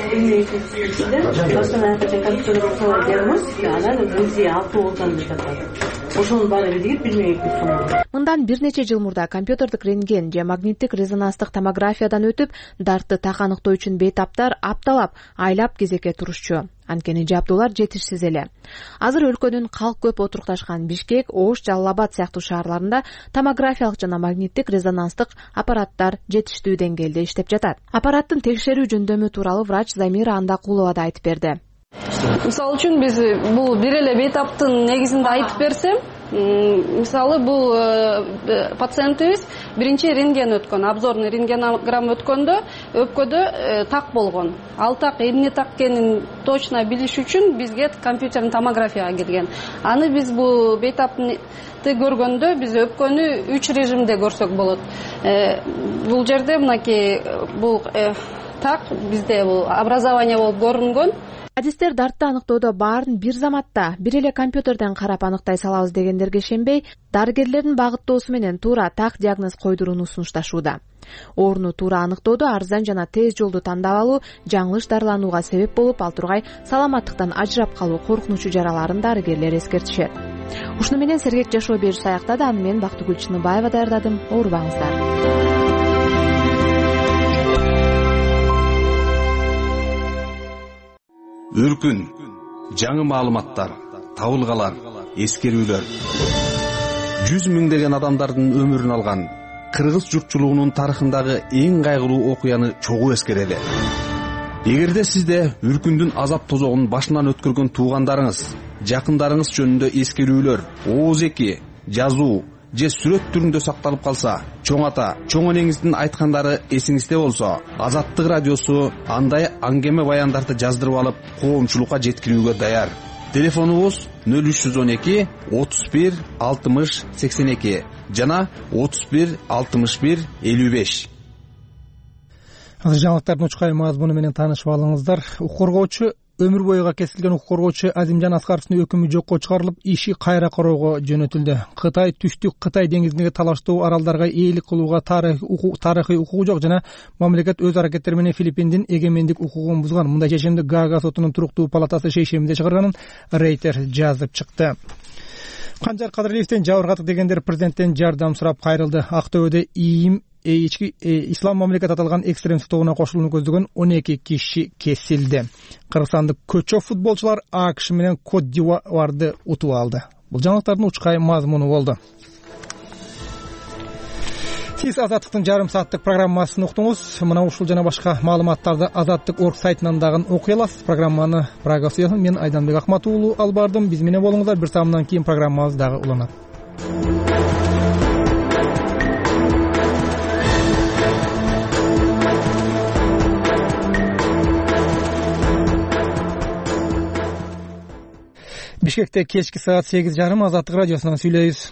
баштан качайын компьютер диагностика, анан өзү алтын орган деп атат. Ошонун баары бирге 1,2 сом. Мындан бир нече жыл мурда компьютердик рентген же магниттик резонанстык томографиядан өтүп, дартты так аныктоо үчүн бейтаптар апталап, айлап кезекке турушчу. Анткени жабдуулар жетишсиз эле. Азыр өлкөнүн калк көп отурукташкан Бишкек, Ош, Жалал-Абад сыяктуу шаарларында томографиялык жана магниттик резонанстык аппараттар жетиштүү деңгээлде иштеп жатат. Аппараттын текшерүү жөндөмү тууралуу врач Замира Андакулова да айтып берди. Мисалы үчүн биз бул бир эле бейтаптын негизинде айтып берсем, мисалы бул пациентибиз биринчи рентген өткөн, обзорный рентгенограмм өткөндө өпкөдө так болгон. Ал так эмне так экенин точно билиш үчүн бизге компьютерный томографияга келген. Аны биз бул бейтапты көргөндө биз өпкөнү 3 режимде көрсөк болот. Бул жерде мынакей бул так бизде бул образование болуп көрүнгөн. Адистер дартты аныктоодо баарын бир заматта бир эле компьютерден карап аныктай салабыз дегендерге ишенбей, дарыгерлердин багыттоосу менен туура так диагноз койдурууну сунушташууда. Орну туура аныктоодо арзан жана тез жолду тандап алуу жаңылыш дарыланууга себеп болуп, ал тургай саламаттыктан ажырап калуу коркунучу жараларын дарыгерлер эскертишет. Ушуну менен сергек жашоо берүүсү аяктады. Аны мен Бактыгүл Чыныбаева даярдадым. Оорубаңыздар. Үркүн, жаңы маалыматтар, табылгалар, эскерүүлөр. 100 миңдеген адамдардын өмүрүн алган кыргыз журтчулугунун тарыхындагы эң кайгылуу окуяны чогуу эскерели. Эгерде сизде үркүндүн азап тозогун башынан өткөргөн туугандарыңыз, жакындарыңыз жөнүндө эскерүүлөр, ооз-эки, жазуу же сүрөт түрүндө сакталып калса, чоң ата, чоң энеңиздин айткандары эсиңизде болсо, Азаттык радиосу андай аңгеме баяндарды жаздырып алып, коомчулукка жеткирүүгө даяр. Телефонубуз 0312 31 60 82 жана 31 61 55. Азыр жаңылыктардын учкай мазмуну менен таанышып алыңыздар. Укук өмүр боюга кесилген укук коргоочу Азимжан Аскаровдун өкүмү жокко чыгарылып, иши кайра кароого жөнөтүлдү. Кытай түштүк Кытай деңизиндеги талаштуу аралдарга ээлик кылууга тарыхый укугу жок жана мамлекет өз аракеттери менен Филиппиндин эгемендик укугун бузган. Мындай чечимди Гаага сотунун туруктуу палатасы шейшембиде чыгарганын Рейтер жазып чыкты. Канжар Кадыралиевден жабыркаттык дегендер президенттен жардам сурап кайрылды. Актөбөдө ислам мамлекет аталган экстремисттик тобуна кошулууну көздөгөн 12 киши кесилди. Кыргызстандык көчө футболчулар АКШ менен Кот д'Ивуарды утуп алды. Бул жаңылыктардын учкай мазмуну болду. Сиз Азаттыктын жарым сааттык программасын уктуңуз. Мына ушул жана башка маалыматтарды Азаттык.орг сайтынан дагы окуй аласыз. Программаны Прага студиясынан мен Айданбек Акмат уулу алып бардым. Биз менен болуңуздар. Бир саамдан кийин программабыз дагы уланат. Бишкекте кечки саат 8:30 Азаттык радиосунан сүйлөйбүз.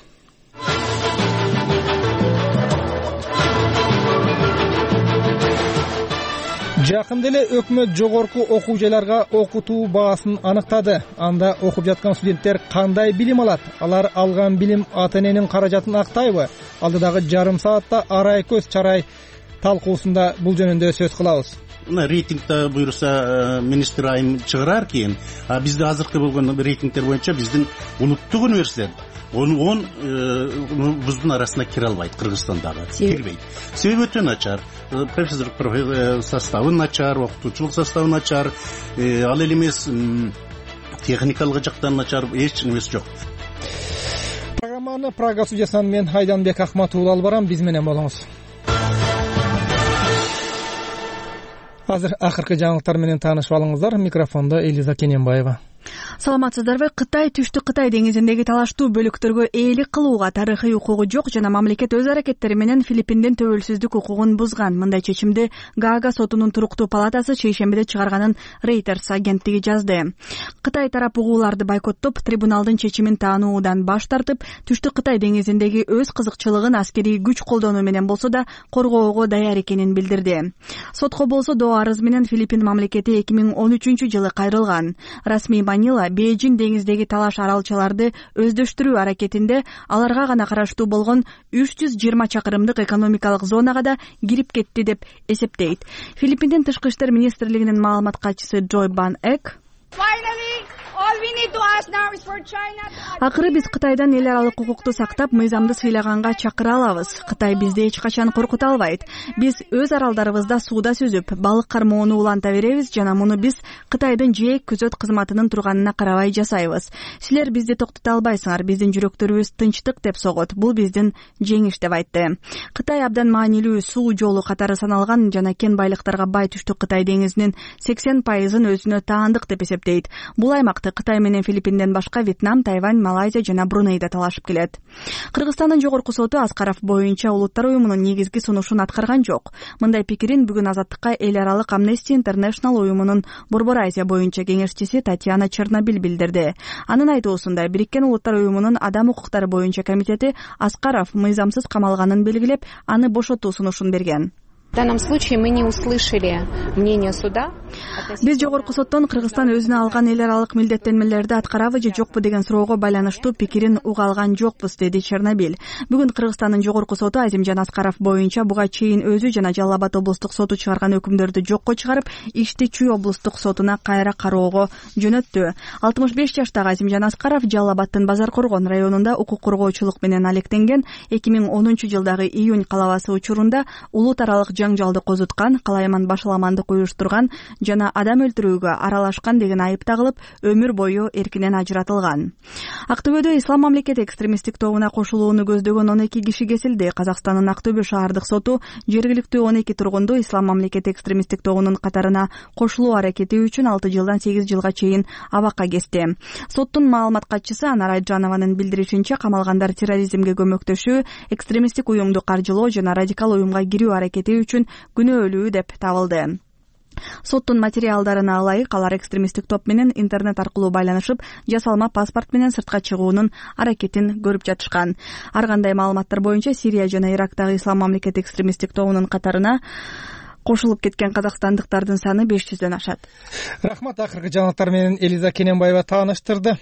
Жакында эле өкмөт жогорку окуу жайларга окутуу баасын аныктады. Анда окуп жаткан студенттер кандай билим алат? Алар алган билим ата-эненин каражатын актайбы? Алдыдагы жарым саатта арай көз чарай талкуусунда бул жөнүндө сөз кылабыз. Мына рейтингде буюрса министр айым чыгарар кийин, бизде азыркы болгон рейтингдер боюнча биздин улуттук университет 10 буздун арасына кире албайт. Кыргызстандагы кирбейт. Себеби өтө начар. Профессор составы начар, окутуучулук составы начар, ал эле эмес техникалык жактан начар, эч нерсе жок. Программаны Прага студиясынан мен Айданбек Акмат уулу алып барам. Биз менен болуңуз. Азыр акыркы жаңылыктар менен таанышып алыңыздар. Микрофондо Элиза Кененбаева. Саламатсыздарбы? Кытай түштүк Кытай деңизиндеги талаштуу бөлүктөргө ээлик кылууга тарыхый укугу жок жана мамлекет өз аракеттери менен Филиппиндин төбөлсүздүк укугун бузган. Мындай чечимди Гаага сотунун туруктуу палатасы шейшембиде чыгарганын Reuters агенттиги жазды. Кытай тарап угууларды бойкоттоп, трибуналдын чечимин таануудан баш тартып, түштүк Кытай деңизиндеги өз кызыкчылыгын аскерий күч колдонуу менен болсо да коргоого даяр экенин билдирди. Сотко болсо доо арыз менен Филиппин мамлекети 2013-жылы кайрылган. Расмий Манила Бейжиң деңиздеги талаш аралчаларды өздөштүрүү аракетинде аларга гана караштуу болгон 320 чакырымдык экономикалык зонага да кирип кетти деп эсептейт. Филиппиндин тышкы иштер министрлигинин маалымат катчысы Джой Бан Эк акыры биз Кытайдан эл аралык укукту сактап, мыйзамды сыйлаганга чакыра алабыз. Кытай бизди эч качан коркута албайт. Биз өз аралдарыбызда сууда сүзүп, балык кармоону уланта беребиз жана муну биз Кытайдын жээк күзөт кызматынын турганына карабай жасайбыз. Силер бизди токтото албайсыңар, биздин жүрөктөрүбүз тынчтык деп согот. Бул биздин жеңиш деп айтты. Кытай абдан маанилүү суу жолу катары саналган жана кен байлыктарга бай түштүк Кытай деңизинин 80%-ын өзүнө таандык деп эсептейт. Бул аймакты Кытай менен Филиппинден башка Вьетнам, Тайвань, Малайзия жана Бруней да талашып келет. Кыргызстандын жогорку соту Аскаров боюнча улуттар уюмунун негизги сунушун аткарган жок. Мындай пикирин бүгүн Азаттыкка эл аралык Amnesty International уюмунун Борбор Азия боюнча кеңешчиси Татьяна Чернобиль билдирди. Анын айтуусунда Бириккен Улуттар уюмунун адам укуктары боюнча комитети Аскаров мыйзамсыз камалганын белгилеп, аны бошотуу сунушун берген. В данном случае мы не услышали мнение суда. Биз жогорку соттон Кыргызстан өзүнө алган эл аралык милдеттенмелерди аткарабы же жокпу деген суроого байланыштуу пикирин уга алган жокпуз, деди Чернобиль. Бүгүн Кыргызстандын жогорку соту Азимжан Аскаров боюнча буга чейин өзү жана Жалал Абад облустук соту чыгарган өкүмдөрдү жокко чыгарып, ишти Чүй облустук сотуна кайра кароого жөнөттү. 65 жаштагы Азимжан Аскаров Жалал Абадтын Базар Коргон районунда укук коргоочулук менен алектенген. 2010-жылдагы июнь калабасы учурунда улут аралык жаңжалды козуткан, калайман башаламандык уюштурган жана адам өлтүрүүгө аралашкан деген айып тагылып, өмүр бою эркинен ажыратылган. Актөбөдө Ислам мамлекет экстремисттик тобуна кошулууну көздөгөн 12 киши кесилди. Казакстандын Актөбө шаардык соту жергиликтүү 12 тургунду Ислам мамлекет экстремисттик тобунун катарына кошулуу аракети үчүн 6 жылдан 8 жылга чейин абакка кести. Соттун маалымат катчысы Анар Айджанованын билдиришинче, камалгандар терроризмге көмөктөшүү, экстремисттик уюмду каржылоо жана радикал уюмга кирүү аракети үчүн күнөөлүү деп табылды. Соттун материалдарына ылайык, алар экстремисттик топ менен интернет аркылуу байланышып, жасалма паспорт менен сыртка чыгуунун аракетин көрүп жатышкан. Ар кандай маалыматтар боюнча Сирия жана Ирактагы Ислам мамлекет экстремисттик тобунун катарына кошулуп кеткен казакстандыктардын саны 500дөн ашат. Рахмат, акыркы жаңылыктар менен Элиза Кененбаева тааныштырды.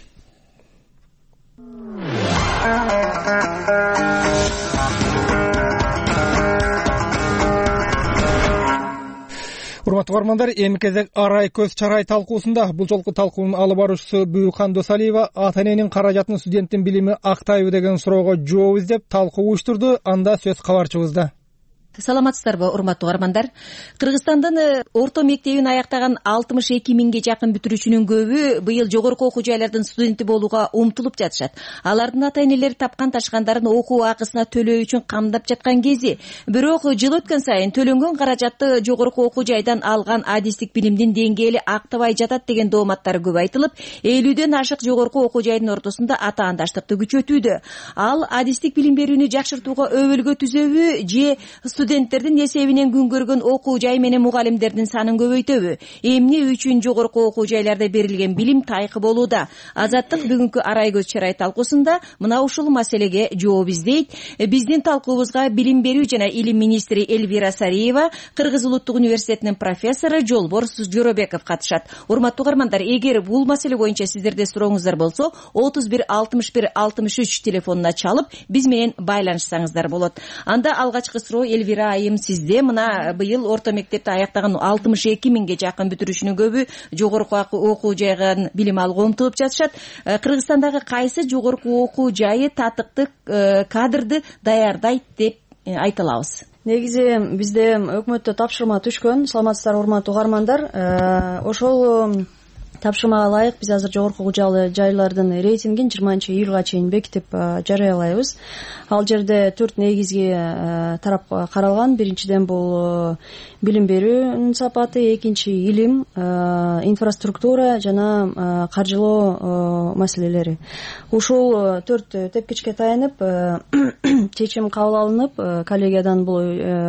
урматтуу угармандар, эми кезек арай көз чарай талкуусунда. Бул жолку талкуунун алып баруучусу Бүкхан Досалиева ата эненин каражатын студенттин билими актайбы деген суроого жооп издеп талкуу уюштурду. Анда сөз кабарчыбызда. Саламатсыздарбы, урматтуу угармандар? Кыргызстандын орто мектебин аяктаган 62 миңге жакын бүтүрүүчүнүн көбү быйыл жогорку окуу жайлардын студенти болууга умтулуп жатышат. Алардын ата энелери тапкан ташкандарын окуу акысына төлөө үчүн камдап жаткан кези. Бирок жыл өткөн сайын төлөнгөн каражатты жогорку окуу жайдан алган адистик билимдин деңгээли актабай жатат деген дооматтар көп айтылып, 50ден ашык жогорку окуу жайдын ортосунда атаандаштыкты күчөтүүдө. Ал адистик билим берүүнү жакшыртууга өбөлгө түзөбү же студенттердин эсебинен күн көргөн окуу жай менен мугалимдердин санын көбөйтөбү? Эмне үчүн жогорку окуу жайларда берилген билим тайкы болууда? Азаттык бүгүнкү арай көз чарай талкуусунда мына ушул маселеге жооп издейт. Биздин талкуубузга билим берүү жана илим министри Элвира Сариева, Кыргыз улуттук университетинин профессору Жолбор Жоробеков катышат. Урматтуу угармандар, эгер бул маселе боюнча сиздерде сурооңуздар болсо, 31 61 63 телефонуна чалып биз менен байланышсаңыздар болот. Анда алгачкы суроо Элвира айым сизде. Мына быйыл орто мектепти аяктаган 62 миңге жакын бүтүрүүчүнүн көбү жогорку окуу жайга билим алууга умтулуп жатышат. Кыргызстандагы кайсы жогорку окуу жайы татыктуу кадрды даярдайт деп айта алабыз? Негизи бизде өкмөттө тапшырма түшкөн. Саламатсыздарбы, урматтуу угармандар? Ошол тапшырмага ылайык биз азыр жогорку окуу жайлардын рейтингин 20-июлга чейин бекитип жарыялайбыз. Ал жерде 4 негизги тарап каралган. Биринчиден бул билим берүүнүн сапаты, экинчи илим, инфраструктура жана каржылоо маселелери. Ушул 4 тепкичке таянып чечим кабыл алынып, коллегиядан бул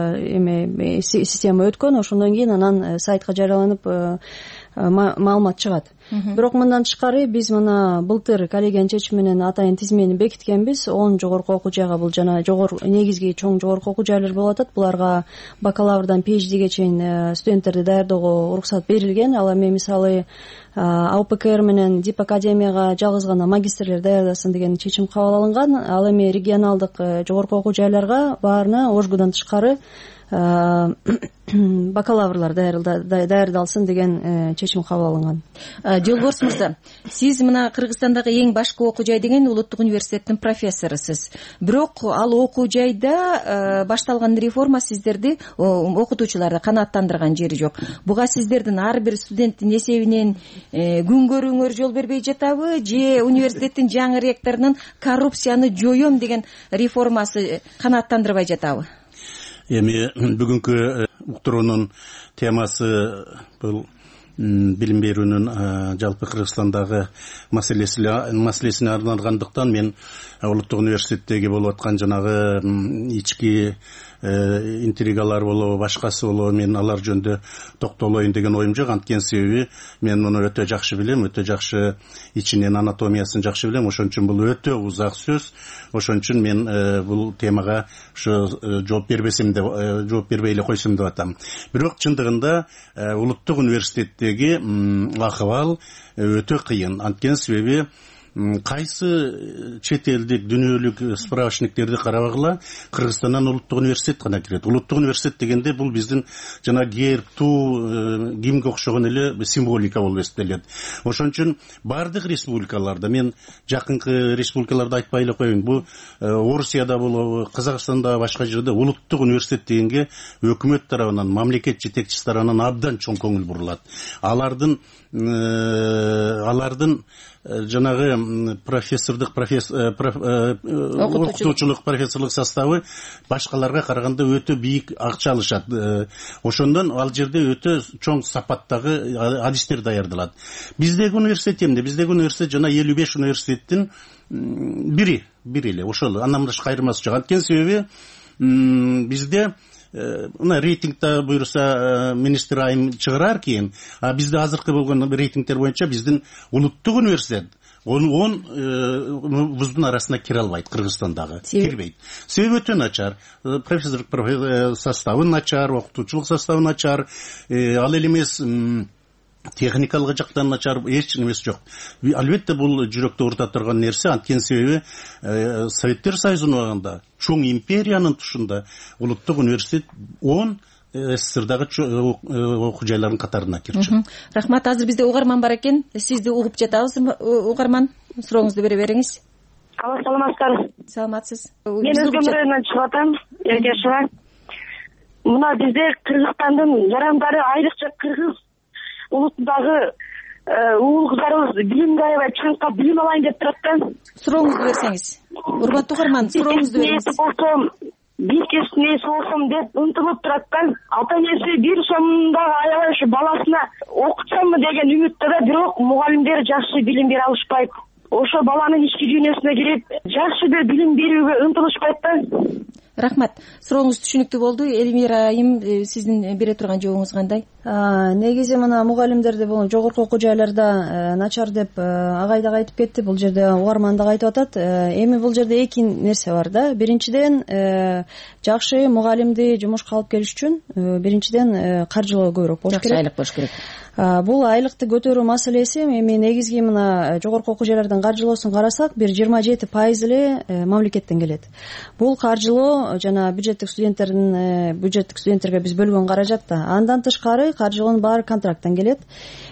система өткөн. Ошондон кийин анан сайтка жарыяланып маалымат чыгат. Бирок мындан тышкары биз мына былтыр коллегиянын чечими менен атайын тизмени бекиткенбиз. 10 жогорку окуу жайга бул жана негизги чоң жогорку окуу жайлар болуп атат. Буларга бакалаврдан PhDге чейин студенттерди даярдоого уруксат берилген. Ал эми мисалы АУПКР менен Дип академияга жалгыз гана магистрлер даярдасын деген чечим кабыл алынган. Ал эми регионалдык жогорку окуу жайларга баарына ОЖГУдан тышкары бакалаврлар даярдалсын деген чечим кабыл алынган. Жолборс мырза, сиз мына Кыргызстандагы эң башкы окуу жай деген улуттук университеттин профессорусуз. Бирок ал окуу жайда башталган реформа сиздерди, окутуучуларды канааттандырган жери жок. Буга сиздердин ар бир студенттин эсебинен күн көрүүңөр жол бербей жатабы, же университеттин жаңы ректорунун коррупцияны жоём деген реформасы канааттандырбай жатабы? Эми бүгүнкү уктуруунун темасы бул билим берүүнүн жалпы Кыргызстандагы маселесине арналгандыктан мен улуттук университеттеги болуп аткан жанагы ички интригалар болобу, башкасы болобу, мен алар жөнүндө токтолоюн деген оюм жок. Анткени себеби мен муну өтө жакшы билем, өтө жакшы ичинен анатомиясын жакшы билем. Ошон үчүн бул өтө узак сөз. Ошон үчүн мен бул темага ушу жооп бербесем деп, жооп бербей эле койсом деп атам. Бирок чындыгында улуттук университеттеги акыбал өтө кыйын. Анткени себеби кайсы чет элдик дүйнөлүк справочниктерди карабагыла, Кыргызстандан улуттук университет гана кирет. Улуттук университет дегенде бул биздин жана герб, ту, гимнге окшогон эле символика болуп эсептелет. Ошон үчүн бардык республикаларда, мен жакынкы республикаларды айтпай эле коеюн, бул Орусияда болобу, Казакстанда, башка жерде улуттук университет дегенге өкмөт тарабынан, мамлекет жетекчиси тарабынан абдан чоң көңүл бурулат. Алардын жанагы окутуучулук профессорлук составы башкаларга караганда өтө бийик акча алышат. Ошондон ал жерде өтө чоң сапаттагы адистер даярдалат. Биздеги университет жана 55 университеттин бири эле ошол. Андан башка айырмасы жок. Анткени себеби бизде мына рейтингде буюрса министр айым чыгарар кийин, а бизде азыркы болгон рейтингдер боюнча биздин улуттук университет 10 вуздун арасына кире албайт. Кыргызстандагы кирбейт. Себеби өтө начар. Профессорлук составы начар, окутуучулук составы начар. Ал эле эмес техникалык жактан начар, эч нерсе жок. Албетте бул жүрөктө оорута турган нерсе. Анткени себеби Советтер Союзунун убагында чоң империянын тушунда улуттук университет 10 СССРдагы окуу жайлардын катарына кирчү. Рахмат. Азыр бизде угарман бар экен. Сизди угуп жатабыз. Угарман, сурооңузду бере бериңиз. Алла, саламатсыздарбы? Саламатсыз. Мен Өзгөмөр районунан чыгып атам, Эргешова. Мына бизде Кыргызстандын жарандары айрыкча кыргыз улутундагы уул кыздарыбыз билимге аябай чаңкап билим алайын деп турат да. Сурооңузду берсеңиз. Урматтуу угарман, сурооңузду бериңиз. Бир кесиптин ээси болсом деп умтулуп турат да. Ата энеси бир сомдо аябай ушу баласына окутсамбы деген үмүттө да, бирок мугалимдер жакшы билим бере алышпайт. Ошо баланын ички дүйнөсүнө кирип, жакшы бир билим берүүгө умтулушпайт да. Рахмат. Сурооңуз түшүнүктүү болду. Элмира айым, сиздин бере турган жообуңуз кандай? Негизи мына мугалимдерди бул жогорку окуу жайларда начар деп агай дагы айтып кетти, бул жерде угарман дагы айтып атат. Эми бул жерде эки нерсе бар да. Биринчиден, жакшы мугалимди жумушка алып келиш үчүн биринчиден каржылоо көбүрөөк болуш керек. Жакшы айлык болуш керек. Бул айлыкты көтөрүү маселеси эми негизги мына жогорку окуу жайлардын каржылоосун карасак, бир 27% эле мамлекеттен келет. Бул каржылоо жана бюджеттик студенттерге биз бөлгөн каражат да. Андан тышкары каржылоонун баары контракттан келет.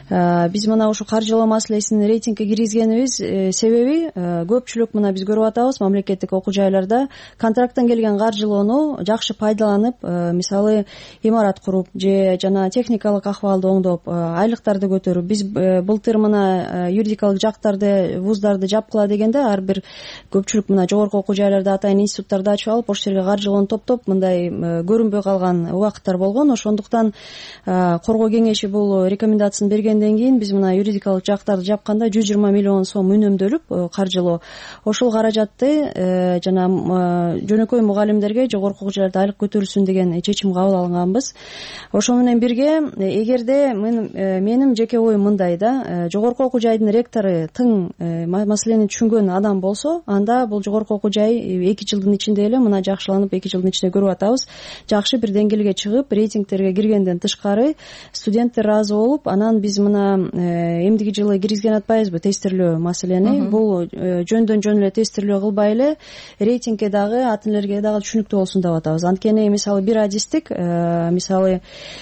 Биз мына ушу каржылоо маселесин рейтингге киргизгенибиз себеби көпчүлүк мына биз көрүп атабыз, мамлекеттик окуу жайларда контракттан келген каржылоону жакшы пайдаланып, мисалы имарат куруп же жана техникалык акыбалды оңдоп, айлыктарды көтөрүп, биз былтыр мына юридикалык жактарды, вуздарды жапкыла дегенде ар бир көпчүлүк мына жогорку окуу жайларда атайын институттарды ачып алып, ошол жерге каржылоону топтоп, мындай көрүнбөй калган убакыттар болгон. Ошондуктан коргоо кеңеши бул рекомендациясын бергенден кийин биз мына юридикалык жактарды жапканда 120 миллион сом үнөмдөлүп каржылоо, ошол каражатты жана жөнөкөй мугалимдерге жогорку окуу жайларда айлык көтөрүлсүн деген чечим кабыл алганбыз. Ошол менен бирге, эгерде менин жеке оюм мындай да, жогорку окуу жайдын ректору тың маселени түшүнгөн адам болсо, анда бул жогорку окуу жай 2 жылдын ичинде эле мына жакшыланып, 2 жылдын ичинде көрүп атабыз, жакшы бир деңгээлге чыгып, рейтингтерге киргенден тышкары студенттер ыраазы болуп, анан биз мына эмдиги жылы киргизген атпайбызбы тестирлөө маселени. Бул жөндөн жөн эле тестирлөө кылбай эле рейтингге дагы, ата энелерге дагы түшүнүктүү болсун деп атабыз. Анткени мисалы бир адистик, мисалы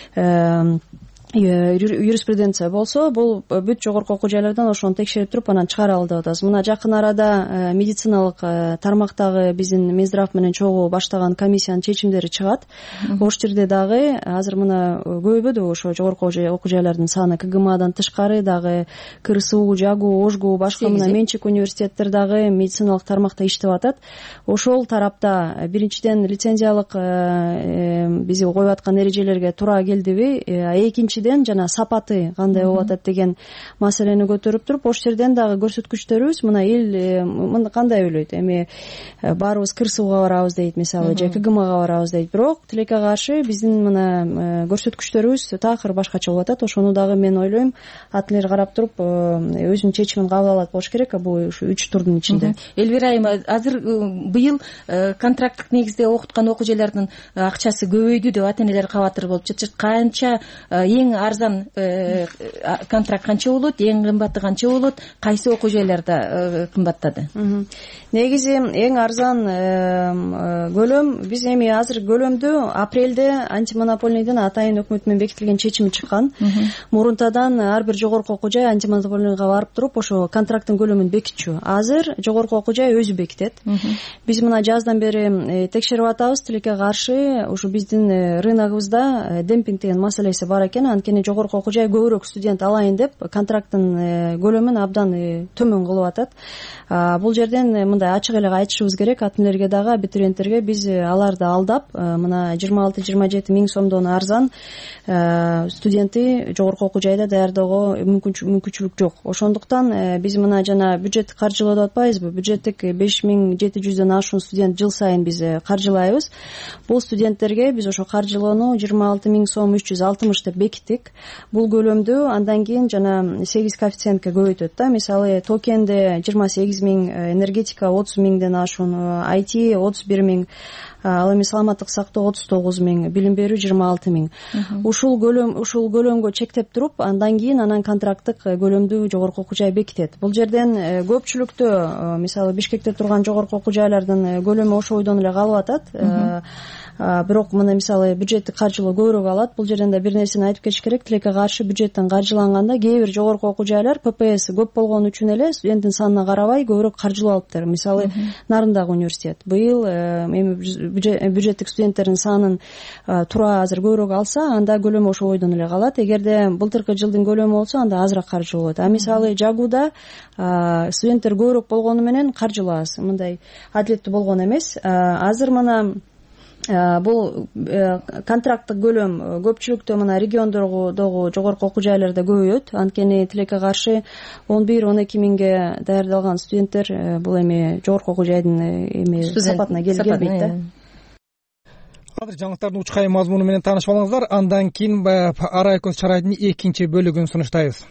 юриспруденция болсо, бул бүт жогорку окуу жайлардан ошону текшерип туруп анан чыгаралы деп атабыз. Мына жакын арада медициналык тармактагы биздин Минздрав менен чогуу баштаган комиссиянын чечимдери чыгат. Ошол жерде дагы азыр мына көбөйбөдү ошо жогорку окуу жайлардын саны, КГМАдан тышкары дагы КРСУ, ЖАГУ, ОЖГУ, башка мына менчик университеттер дагы медициналык тармакта иштеп атат. Ошол тарапта биринчиден лицензиялык биз коюп аткан эрежелерге туура келдиби, экинчиден жана сапаты кандай болуп атат деген маселени көтөрүп туруп, ошол жерден дагы көрсөткүчтөрүбүз мына эл кандай ойлойт, эми баарыбыз КРСУга барабыз дейт, мисалы, же КГМга барабыз дейт, бирок тилекке каршы биздин мына көрсөткүчтөрүбүз такыр башкача болуп атат. Ошону дагы мен ойлойм ата энелер карап туруп өзүнүн чечимин кабыл алат болуш керек бул ушу 3 турдун ичинде. Элвира айым, азыр быйыл контракттык негизде окуткан окуу жайлардын акчасы көбөйдү деп ата энелер кабатыр болуп жатышат. Канча эң арзан контракт канча болот, эң кымбаты канча болот, кайсы окуу жайларда кымбаттады? Негизи эң арзан көлөм, биз эми азыр көлөмдү апрелде антимонопольныйдын атайын өкмөт менен бекитилген чечими чыккан. Мурунтадан ар бир жогорку окуу жай антимонопольныйга барып туруп ошо контракттын көлөмүн бекитчү. Азыр жогорку окуу жай өзү бекитет. Биз мына жаздан бери текшерип атабыз, тилекке каршы ушу биздин рыногубузда демпинг деген маселеси бар экен. Анткени жогорку окуу жай көбүрөөк студент алайын деп контракттын көлөмүн абдан төмөн кылып атат. Бул жерден мындай ачык эле айтышыбыз керек ата энелерге дагы, абитуриенттерге. Биз аларды алдап, мына 26-27 миң сомдон арзан студентти жогорку окуу жайда даярдоого мүмкүнчүлүк жок. Ошондуктан биз мына жана бюджеттик каржылоо деп атпайбызбы, бюджеттик 5700дөн ашуун студент жыл сайын биз каржылайбыз. Бул студенттерге биз ошо каржылоону 26 миң сом 360 деп бекиттик. Бул көлөмдү андан кийин жана 8 коэффициентке көбөйтөт да. Мисалы Токенде 28 миң, энергетика 30 миңден ашуун, IT 31 миң, ал эми саламаттык сактоо 39 миң, билим берүү 26 миң. Ушул көлөмгө чектеп туруп, андан кийин анан контракттык көлөмдү жогорку окуу жай бекитет. Бул жерден көпчүлүктө мисалы Бишкекте турган жогорку окуу жайлардын көлөмү ошол бойдон эле калып атат. Бирок мына мисалы бюджеттик каржылоо көбүрөөк алат. Бул жерден да бир нерсени айтып кетиш керек. Тилекке каршы бюджеттен каржыланганда кээ бир жогорку окуу жайлар ППС көп болгон үчүн эле студенттин санына карабай көбүрөөк каржылоо алыптыр. Мисалы Нарындагы университет быйыл эми бюджеттик студенттердин санын туура азыр көбүрөөк алса, анда көлөмү ошол бойдон эле калат. Эгерде былтыркы жылдын көлөмү болсо, анда азыраак каржылоо болот. Мисалы Жагууда студенттер көбүрөөк болгону менен каржылоо аз, мындай адилеттүү болгон эмес. Азыр мына бул контракттык көлөм көпчүлүктө мына региондордогу жогорку окуу жайларда көбөйөт. Анткени тилекке каршы 11-12 миңге даярдалган студенттер бул эми жогорку окуу жайдын сапатына келбейт да. Азыр жаңылыктардын учкай мазмуну менен таанышып алыңыздар. Андан кийин Арай көз чарайдын экинчи бөлүгүн сунуштайбыз.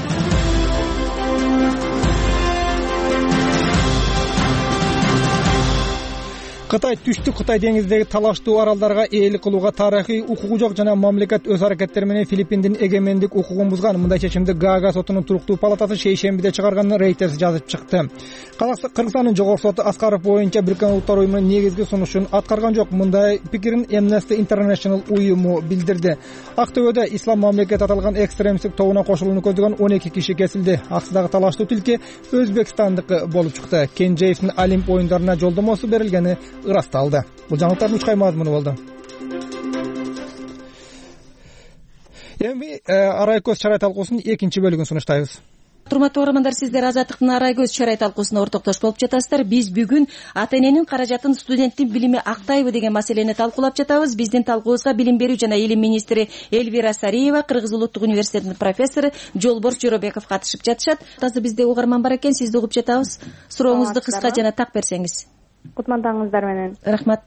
Кытай түштүк Кытай деңизидеги талаштуу аралдарга ээлик кылууга тарыхый укугу жок жана мамлекет өз аракеттери менен Филиппиндин эгемендик укугун бузган. Мындай чечимди Гаага сотунун туруктуу палатасы шейшембиде чыгарганын Reuters жазып чыкты. Кыргызстандын жогорку соту Аскаров боюнча Бириккен Улуттар уюмунун негизги сунушун аткарган жок. Мындай пикирин Amnesty International уюму билдирди. Актөбөдө Ислам мамлекет аталган экстремисттик тобуна кошулууну көздөгөн 12 киши кесилди. Аксыдагы талаштуу тилке Өзбекстандыкы болуп чыкты. Кенжеевдин Олимп оюндарына жолдомосу берилгени ырасталды. Бул жаңылыктардын учкай мазмуну болду. Эми Арай көз чарай талкуусунун экинчи бөлүгүн сунуштайбыз. Урматтуу угармандар, сиздер Азаттыктын Арай көз чарай талкуусуна ортоктош болуп жатасыздар. Биз бүгүн ата эненин каражатын студенттин билими актайбы деген маселени талкуулап жатабыз. Биздин талкуубузга билим берүү жана илим министри Элвира Сариева, Кыргыз Улуттук университетинин профессору Жолборс Жоробеков катышып жатышат. Азыр бизде угарман бар экен, сизди угуп жатабыз. Сурооңузду кыска жана так берсеңиз. Кутмандаңыздар менен. Рахмат.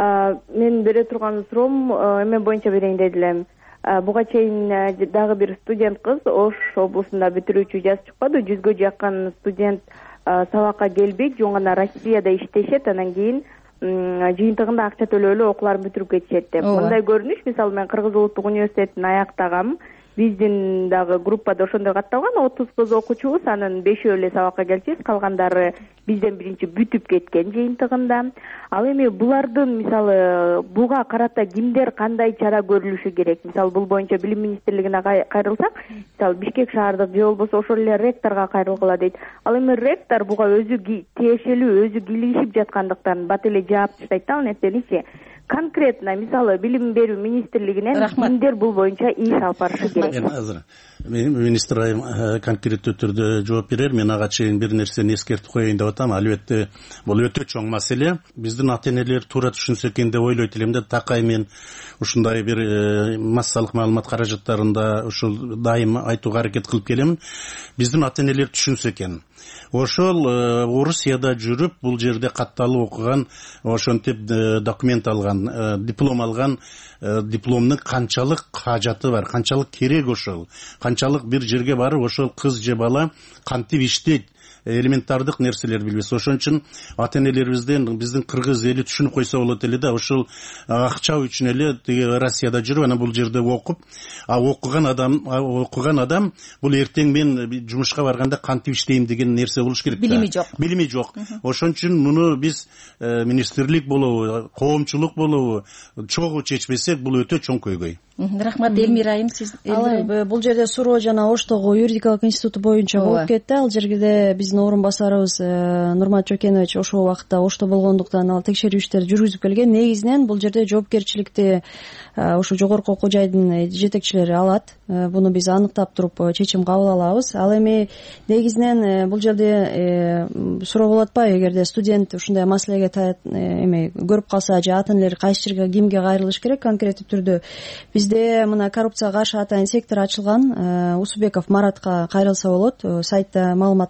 Мен бере турган суроом эме боюнча берейин дедилем. Буга чейин дагы бир студент кыз Ош облусунда бүтүрүүчү жазып чыкпады. 100гө жакын студент сабакка келбей, жөн гана Россияда иштешет, анан кийин жыйынтыгында акча төлөөлү окууларын бүтүрүп кетишет деп. Мындай көрүнүш, мисалы мен Кыргыз Улуттук университетин аяктагам. Биздин дагы группада ошондой катталган 30 кыз окуучубуз, анын 5-өө эле сабакка келчүбүз, калгандары бизден биринчи бүтүп кеткен жыйынтыгында. Ал эми булардын мисалы буга карата кимдер кандай чара көрүлүшү керек? Мисалы бул боюнча билим министрлигине кайрылсак, мисалы Бишкек шаардык же болбосо ошол эле ректорго кайрылгыла дейт. Ал эми ректор буга өзү тиешелүү, өзү кийлигишип жаткандыктан бат эле жаап таштайт да ал нерсени. Конкретно мисалы билим берүү министрлигинен кимдер бул боюнча иш алып барышы керек? Азыр министр айым конкреттүү түрдө жооп берер. Мен ага чейин бир нерсени эскертип коеюн деп атам. Албетте бул өтө чоң маселе. Биздин ата энелер туура түшүнсө экен деп ойлойт элем да. Такай мен ушундай бир массалык маалымат каражаттарында ушул дайым айтууга аракет кылып келемин. Биздин ата энелер түшүнсө экен. Ошол Орусияда жүрүп, бул жерде катталып окуган, ошентип документ алган, диплом алган, дипломдун канчалык кажаты бар, канчалык керек ошол, канчалык бир жерге барып ошол кыз же бала кантип иштейт, элементардык нерселер билбес. Ошон үчүн ата энелерибизден биздин кыргыз эли түшүнүп койсо болот эле да, ошол акча үчүн эле тиги Россияда жүрүп, анан бул жерде окуп, окуган адам бул эртең мен жумушка барганда кантип иштейм деген нерсе болуш керек. Билими жок. Ошон үчүн муну биз министрлик болобу, коомчулук болобу чогуу чечпесек, бул өтө чоң көйгөй. Рахмат. Элмира айым, сиз бул жерде суроо жана Оштогу юридикалык институту боюнча болуп кетти. Ал жерде биздин орун басарыбыз Нурмат Жокенович ошол убакта Ошто болгондуктан ал текшерүү иштерди жүргүзүп келген. Негизинен бул жерде жоопкерчиликти ушу жогорку окуу жайдын жетекчилери алат. Буну биз аныктап туруп чечим кабыл алабыз. Ал эми негизинен бул жерде суроо болуп атпайбы, эгерде студент ушундай маселеге эме көрүп калса же ата энелер кайсы жерге, кимге кайрылыш керек конкреттүү түрдө? Бизде мына коррупцияга каршы атайын сектор ачылган. Усубеков Маратка кайрылса болот. Сайтта маалыматтар бар.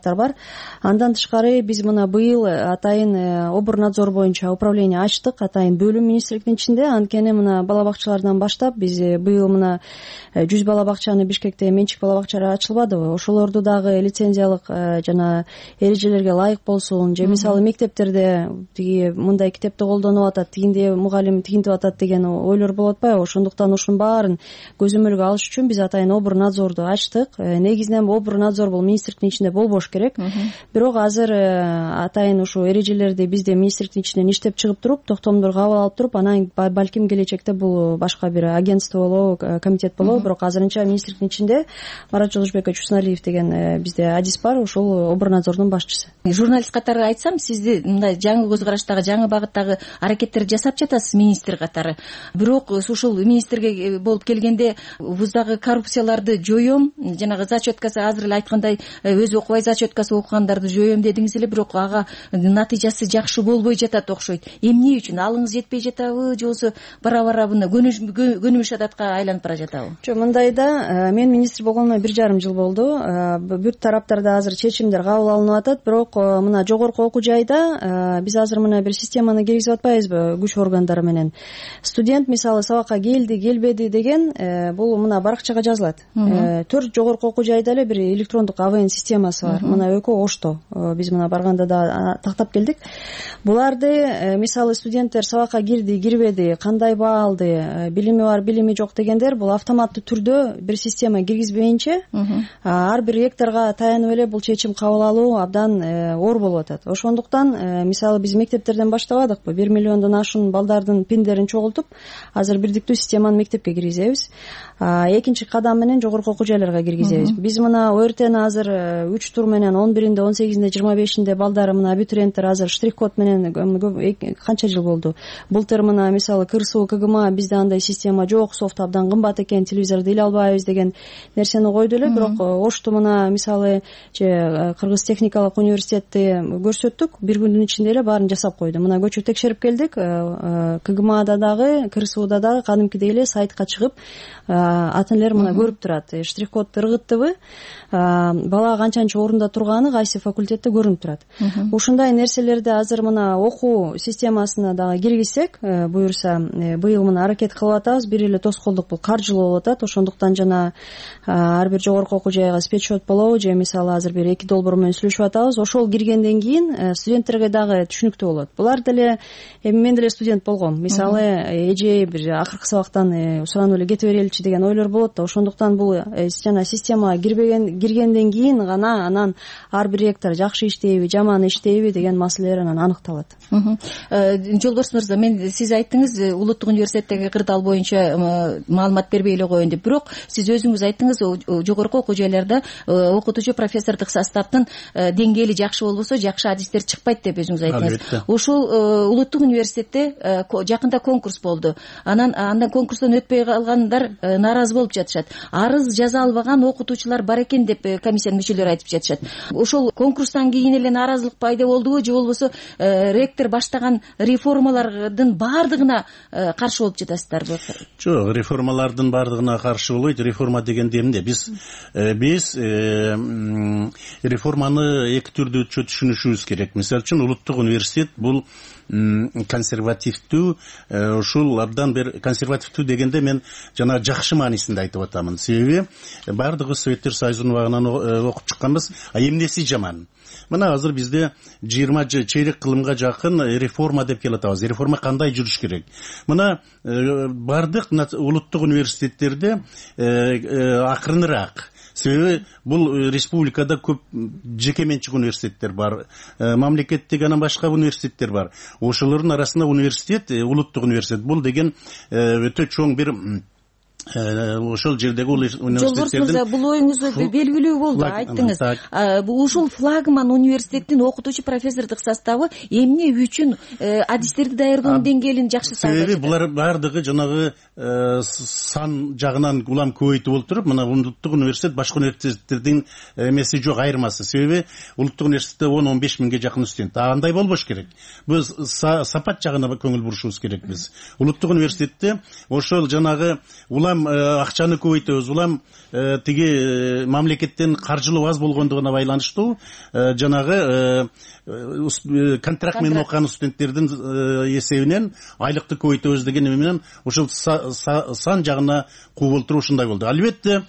Андан тышкары биз мына быйыл атайын оборнадзор боюнча управление ачтык, атайын бөлүм министрликтин ичинде. Анткени мына бала бакчалардан баштап биз быйыл мына 100 бала бакчаны Бишкекте менчик бала бакчалар ачылбадыбы, ошолорду дагы лицензиялык жана эрежелерге ылайык болсун, же мисалы мектептерде тиги мындай китепти колдонуп атат, тигинде мугалим тигинтип атат деген ойлор болуп атпайбы. Ошондуктан ушунун баарын көзөмөлгө алыш үчүн биз атайын оборнадзорду ачтык. Негизинен оборнадзор бул министрликтин ичинде болбош керек. Бирок азыр атайын ушу эрежелерди бизде министрликтин ичинен иштеп чыгып туруп, токтомдор кабыл алып туруп, анан балким келечекте бул башка бир агентство болобу, комитет болобу. Бирок азырынча министрликтин ичинде Марат Жолдошбекович Усналиев деген бизде адис бар, ошол оборнадзордун башчысы. Журналист катары айтсам, сизди мындай жаңы көз караштагы, жаңы багыттагы аракеттерди жасап жатасыз министр катары. Бирок ушул министрге болуп келгенде вуздагы коррупцияларды жоём, жанагы зачеткасы азыр эле айткандай өз окубай зачеткасы окугандарды жоём дедиңиз эле, бирок ага натыйжасы жакшы болбой жатат окшойт. Эмне үчүн? Алыңыз жетпей жатабы, же болбосо бара-бара мына көнүмүш адатка айланып бара жатабы? Жок, мындайда мен министр болгонума 1,5 жыл болду. Бүт тараптарда азыр чечимдер кабыл алынып атат, бирок мына жогорку окуу жайда биз азыр мына бир системаны киргизип атпайбызбы күч органдары менен. Студент мисалы сабакка келди, келбеди деген бул мына баракчага жазылат. 4 жогорку окуу жайда эле бир электрондук АВН системасы бар. Мына экөө Ошто. Биз мына барганда да тактап келдик. Буларды мисалы студенттер сабакка кирди, кирбеди, кандай баа алды, билими бар, билими жок дегендер бул автоматтуу түрдө бир система киргизбейинче ар бир ректорго таянып эле бул чечим кабыл алуу абдан оор болуп атат. Ошондуктан мисалы биз мектептерден баштабадыкпы, 1 миллиондон ашуун балдардын пиндерин чогултуп, азыр бирдиктүү системаны мектепке киргизебиз. Экинчи кадам менен жогорку окуу жайларга киргизебиз. Биз мына ОРТны азыр 3 тур менен 11-inde, 18-inde, 25-inde балдары мына абитуриенттер азыр штрих-код менен канча жыл болду. Былтыр мына мисалы КРСУ, КГМА бизде андай система жок, софт абдан кымбат экен, телевизорду иле албайбыз деген нерсени койду эле. Бирок Ошту мына мисалы же Кыргыз техникалык университетти көрсөттүк, бир күндүн ичинде эле баарын жасап койду. Мына көчүп текшерип келдик. КГМАда дагы, КРСУда дагы кадимкидей эле сайтка чыгып атын элер мына көрүп турат. Штрих-кодду ыргыттыбы, бала канчанчы орунда турганы кайсы факультетте көрүнүп турат. Ушундай нерселерди азыр мына окуу системасына дагы киргизсек, буюрса быйыл мына аракет кылып атабыз. Бир эле тоскоолдук бул каржылоо болуп атат. Ошондуктан жана ар бир жогорку окуу жайга спецсчет болобу, же мисалы азыр бир 2 долбоор менен сүйлөшүп атабыз. Ошол киргенден кийин студенттерге дагы түшүнүктүү болот. Булар деле мен деле студент болгом. Мисалы эже бир акыркы сабактан суранып эле кете береличи деген ойлор болот да. Ошондуктан бул жана системага киргенден кийин гана анан ар бир ректор жакшы иштейби, жаман иштейби деген маселелер анан аныкталат. Жолборс мырза, мен сиз айттыңыз улуттук университеттеги кырдаал боюнча маалымат бербей эле коеюн деп. Бирок сиз өзүңүз айттыңыз жогорку окуу жайларда окутуучу профессордук составдын деңгээли жакшы болбосо жакшы адистер чыкпайт деп өзүңүз айттыңыз. Ушул улуттук университетте жакында конкурс болду. Андан конкурстон өтпөй калгандар нааразы болуп жатышат. Арыз жаза албаган окутуучулар бар экен деп комиссиянын мүчөлөрү айтып жатышат. Ошол конкурстан кийин эле нааразылык пайда болдубу, же болбосо ректор баштаган реформалардын баардыгына каршы болуп жатасыздарбы? Жок, реформалардын баардыгына каршы болбойт. Реформа дегенде эмне? Биз реформаны эки түрдүү түшүнүшүбүз керек. Мисалы үчүн улуттук университет бул консервативдүү, ушул абдан бир консервативдүү дегенде мен жана жакшы маанисинде айтып атамын. Себеби баардыгы Советтер Союзунун убагынан окуп чыкканбыз, а эмнеси жаман? Мына азыр бизде 20 чейрек кылымга жакын реформа деп келатабыз. Реформа кандай жүрүш керек? Мына бардык улуттук университеттерде акырыныраак. Себеби бул республикада көп жеке менчик университеттер бар, мамлекеттик анан башка университеттер бар. Ошолордун арасында университет, улуттук университет бул деген өтө чоң бир ошол жердеги университеттердин. Жолборс мырза, бул оюңуз белгилүү болду, айттыңыз. Ушул флагман университеттин окутуучу профессордук составы эмне үчүн адистерди даярдоонун деңгээлин жакшыртабы? Себеби булар баардыгы жанагы сан жагынан улам көбөйтүп олтуруп, мына улуттук университет башка университеттердин эмеси жок, айырмасы. Себеби улуттук университетте 10-15 миңге жакын студент. Андай болбош керек. Биз сапат жагына көңүл бурушубуз керек биз. Улуттук университетте ошол жанагы улам улам акчаны көбөйтөбүз, улам тиги мамлекеттен каржылоо аз болгондугуна байланыштуу жанагы контракт менен окуган студенттердин эсебинен айлыкты көбөйтөбүз деген менен ушул сан жагына кубултуруп ушундай болду. Албетте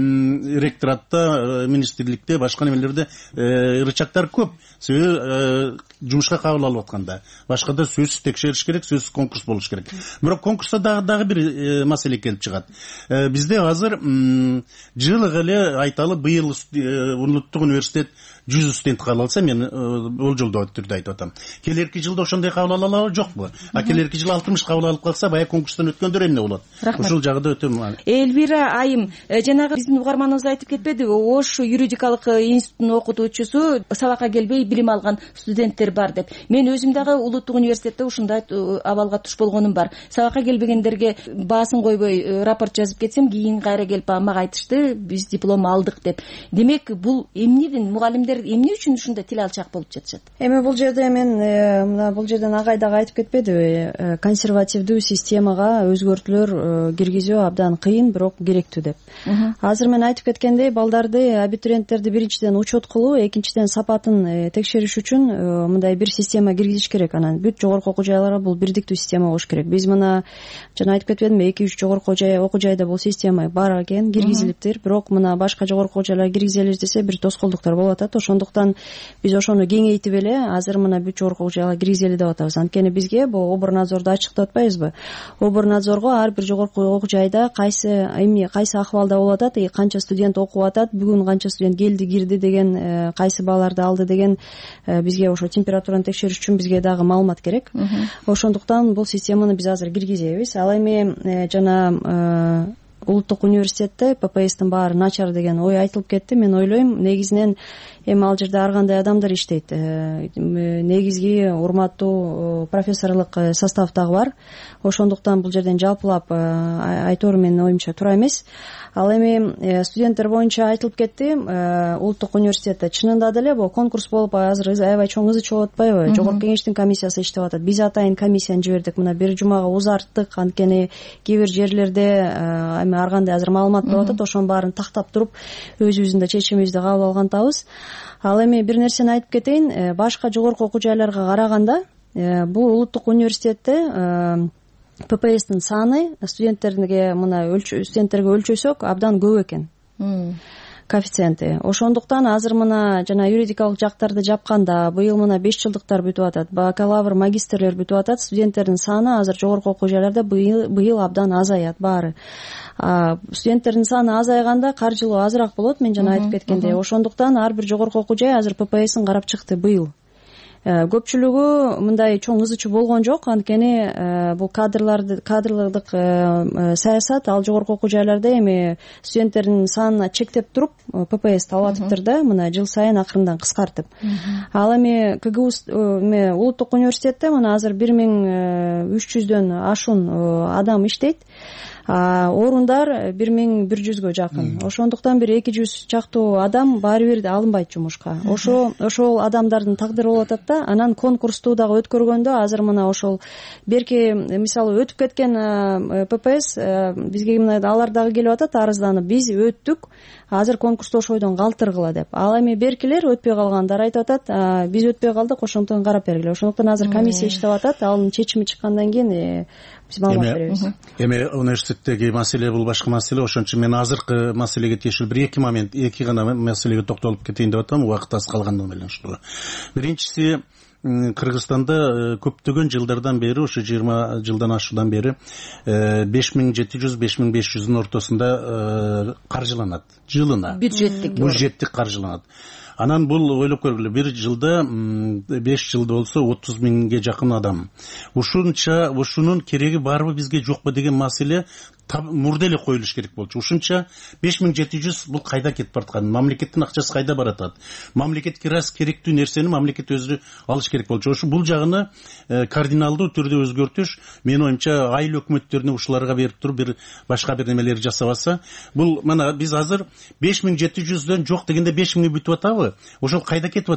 ректоратта, министрликте, башка немелерде ырычактар көп. Себеби жумушка кабыл алып атканда башкада сөзсүз текшериш керек, сөзсүз конкурс болуш керек. Бирок конкурста дагы бир маселе келип чыгат. Бизде азыр жылыга эле айталы, быйыл улуттук университет 100 студент кабыл алса, мен болжолдоо түрдө айтып атам. Келерки жылда ошондой кабыл алалар жокпу? Келерки жылы 60 кабыл алып калса, баягы конкурстан өткөндөр эмне болот? Ушул жагы өтө Эльвира айым, жанагы биздин угарманыбыз айтып кетпедиби? Ош юридикалык институтунун окутуучусу сабакка келбей билим алган студенттер бар деп. Мен өзүм дагы улуттук университетте ушундай абалга туш болгонум бар. Сабакка келбегендерге баасын койбой рапорт жазып кетсем, кийин кайра келип мага айтышты, биз диплом алдык деп. Демек, бул эмнеден мугалимдер эмне үчүн ушундай тил алчак болуп жатышат? Бул жерде мен мына бул жерден агай дагы айтып кетпедиби? Консервативдүү системага өзгөртүүлөр киргизүү абдан кыйын, бирок керектүү деп. Азыр мен айтып кеткендей, балдарды, абитуриенттерди биринчиден учет кылуу, экинчиден сапатын текшериш үчүн мындай бир система киргизиш керек. Анан бүт жогорку окуу жайларга бул бирдиктүү система болуш керек. Биз мына жана айтып кетпедимби, 2-3 жогорку окуу жайда бул система бар экен, киргизилиптир. Бирок мына башка жогорку окуу жайларга киргизелиш десе бир тоскоолдуктар болуп атат. Ошондуктан биз ошону кеңейтип эле азыр мына бүт жогорку окуу жайга киргизели деп атабыз. Анткени бизге бул оборнадзорду ачык деп атпайбызбы? Оборнадзорго ар бир жогорку окуу жайда кайсы акыбалда болуп атат, канча студент окуп атат, бүгүн канча студент келди, кирди деген, кайсы бааларды алды деген бизге ошо температураны текшериш үчүн бизге дагы маалымат керек. Ошондуктан бул системаны биз азыр киргизебиз. Ал эми жана улуттук университетте ППСтин баары начар деген ой айтылып кетти. Мен ойлойм, негизинен эми ал жерде ар кандай адамдар иштейт. Негизги урматтуу профессорлук состав дагы бар. Ошондуктан бул жерден жалпылап айтоор менин оюмча туура эмес. Ал эми студенттер боюнча айтылып кетти. Улуттук университетте чынында деле бул конкурс болуп азыр аябай чоң ызы чыгып атпайбы? Жогорку кеңештин комиссиясы иштеп атат. Биз атайын комиссияны жибердик. Мына бир жумага узарттык. Анткени кээ бир жерлерде эми ар кандай азыр маалымат болуп атат. Ошонун баарын тактап туруп өзүбүздүн да чечимибизди кабыл алгантабыз. Ал эми бир нерсени айтып кетейин. Башка жогорку окуу жайларга караганда бул улуттук университетте ППСтин саны студенттерге өлчөсөк абдан көп экен. Коэффициенти. Ошондуктан азыр мына жана юридикалык жактарды жапканда быйыл мына 5 жылдыктар бүтүп атат, бакалавр, магистрлер бүтүп атат. Студенттердин саны азыр жогорку окуу жайларда быйыл абдан азаят баары. Студенттердин саны азайганда каржылоо азыраак болот, мен жана айтып кеткендей. Ошондуктан ар бир жогорку окуу жай азыр ППСин карап чыкты быйыл. Көпчүлүгү мындай чоң ызычуу болгон жок. Анткени бул кадрлык саясат ал жогорку окуу жайларда эми студенттердин санына чектеп туруп ППС алып атыптыр да, мына жыл сайын акырындан кыскартып. Ал эми улуттук университетте мына азыр 1300дөн ашуун адам иштейт. Орундар 1100гө жакын. Ошондуктан бир 200 чактуу адам баары бир алынбайт жумушка. Ошол адамдардын тагдыры болуп атат да. Анан конкурсту дагы өткөргөндө азыр мына ошол берки мисалы өтүп кеткен ППС бизге мына алар дагы келип атат арызданып, биз өттүк, азыр конкурсту ошойдон калтыргыла деп. Ал эми беркилер өтпөй калгандар айтып атат, биз өтпөй калдык, ошондуктан карап бергиле. Ошондуктан азыр комиссия иштеп атат. Анын чечими чыккандан кийин биз маалымат беребиз. Эми университеттеги маселе бул башка маселе. Ошон үчүн мен азыркы маселеге тиешелүү бир эки гана маселеге токтолуп кетейин деп атам, убакыт аз калгандыгы менен. Биринчиси, Кыргызстанда көптөгөн жылдардан бери, ушу 20 жылдан ашуудан бери 5700-5500 ортосунда каржыланат жылына. Бюджеттик каржыланат. Анан бул ойлоп көргүлө, бир жылда 5 жылда болсо 30 миңге жакын адам. Ушунун кереги барбы бизге жокпу деген маселе мурда эле коюлуш керек болчу. Ушунча 5700 бул кайда кетип бараткан? Мамлекеттин акчасы кайда баратат? Мамлекетке раз керектүү нерсени мамлекет өзү алыш керек болчу. Ошо бул жагыны кардиналдуу түрдө өзгөртүш, менин оюмча айыл өкмөттөрүнө ушуларга берип туруп бир башка бир немелер жасабаса, бул мына биз азыр 5700дөн жок дегенде 5000 бүтүп атабы? Ошол кайда кетип атат?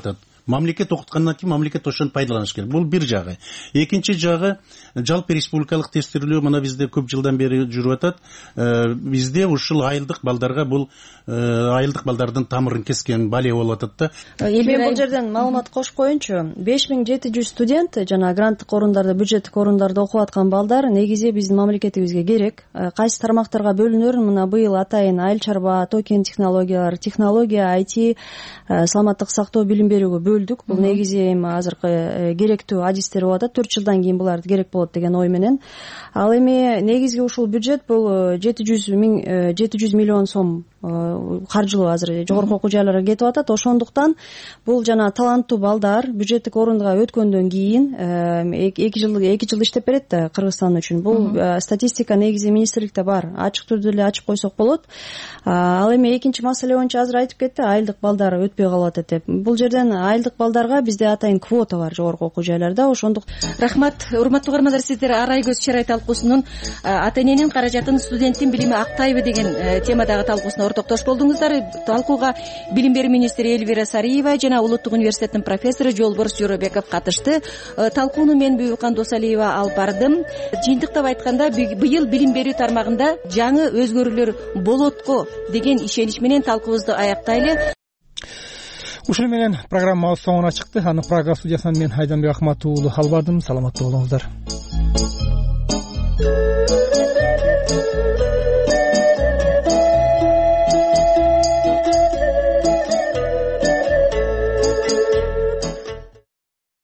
мамлекет окуткандан кийин мамлекет ошону пайдаланыш керек. Бул бир жагы. Экинчи жагы, жалпы республикалык тестирлөө мына бизде көп жылдан бери жүрүп атат. Бизде ушул айылдык балдарга бул айылдык балдардын тамырын кескен балия болуп атат да. Мен бул жерден маалымат кошуп коеюнчу. 5700 студент жана гранттык орундарда, бюджеттик орундарда окуп аткан балдар негизи биздин мамлекетибизге керек. Кайсы тармактарга бөлүнөрүн мына быйыл атайын айыл чарба, токен технологиялар, технология, IT, саламаттык сактоо, билим берүүгө бөлдүк. Бул негизи эми азыркы керектүү адистер болуп атат. 4 жылдан кийин булар керек болот деген ой менен. Ал эми негизги ушул бюджет бул 700 миллион сом каржылуу азыр жогорку окуу жайларга кетип атат. Ошондуктан бул жана таланттуу балдар бюджеттик орунга өткөндөн кийин 2 жыл иштеп берет да Кыргызстан үчүн. Бул статистика негизи министрликте бар. Ачык түрдө эле ачып койсок болот. Ал эми экинчи маселе боюнча азыр айтып кетти, айылдык балдар өтпөй калып атат деп. Бул жерден айылдык балдарга бизде атайын квота бар жогорку окуу жайларда. Ошондуктан рахмат. Урматтуу угармандар, сиздер Арай көз чырай талкуусунун ата эненин каражатын студенттин билими актайбы деген темадагы талкуусуна ортоктош болдуңуздар. Талкууга билим берүү министри Эльвира Сариева жана Улуттук университеттин профессору Жолборс Жоробеков катышты. Талкууну мен Бүбүкан Досалиева алып бардым. Жыйынтыктап айтканда, быйыл билим берүү тармагында жаңы өзгөрүүлөр болот го деген ишенич менен талкуубузду аяктайлы. Ушул менен программабыз соңуна чыкты. Аны Прага студиясынан мен Айданбек Акматов уулу алып бардым. Саламаттуу болуңуздар.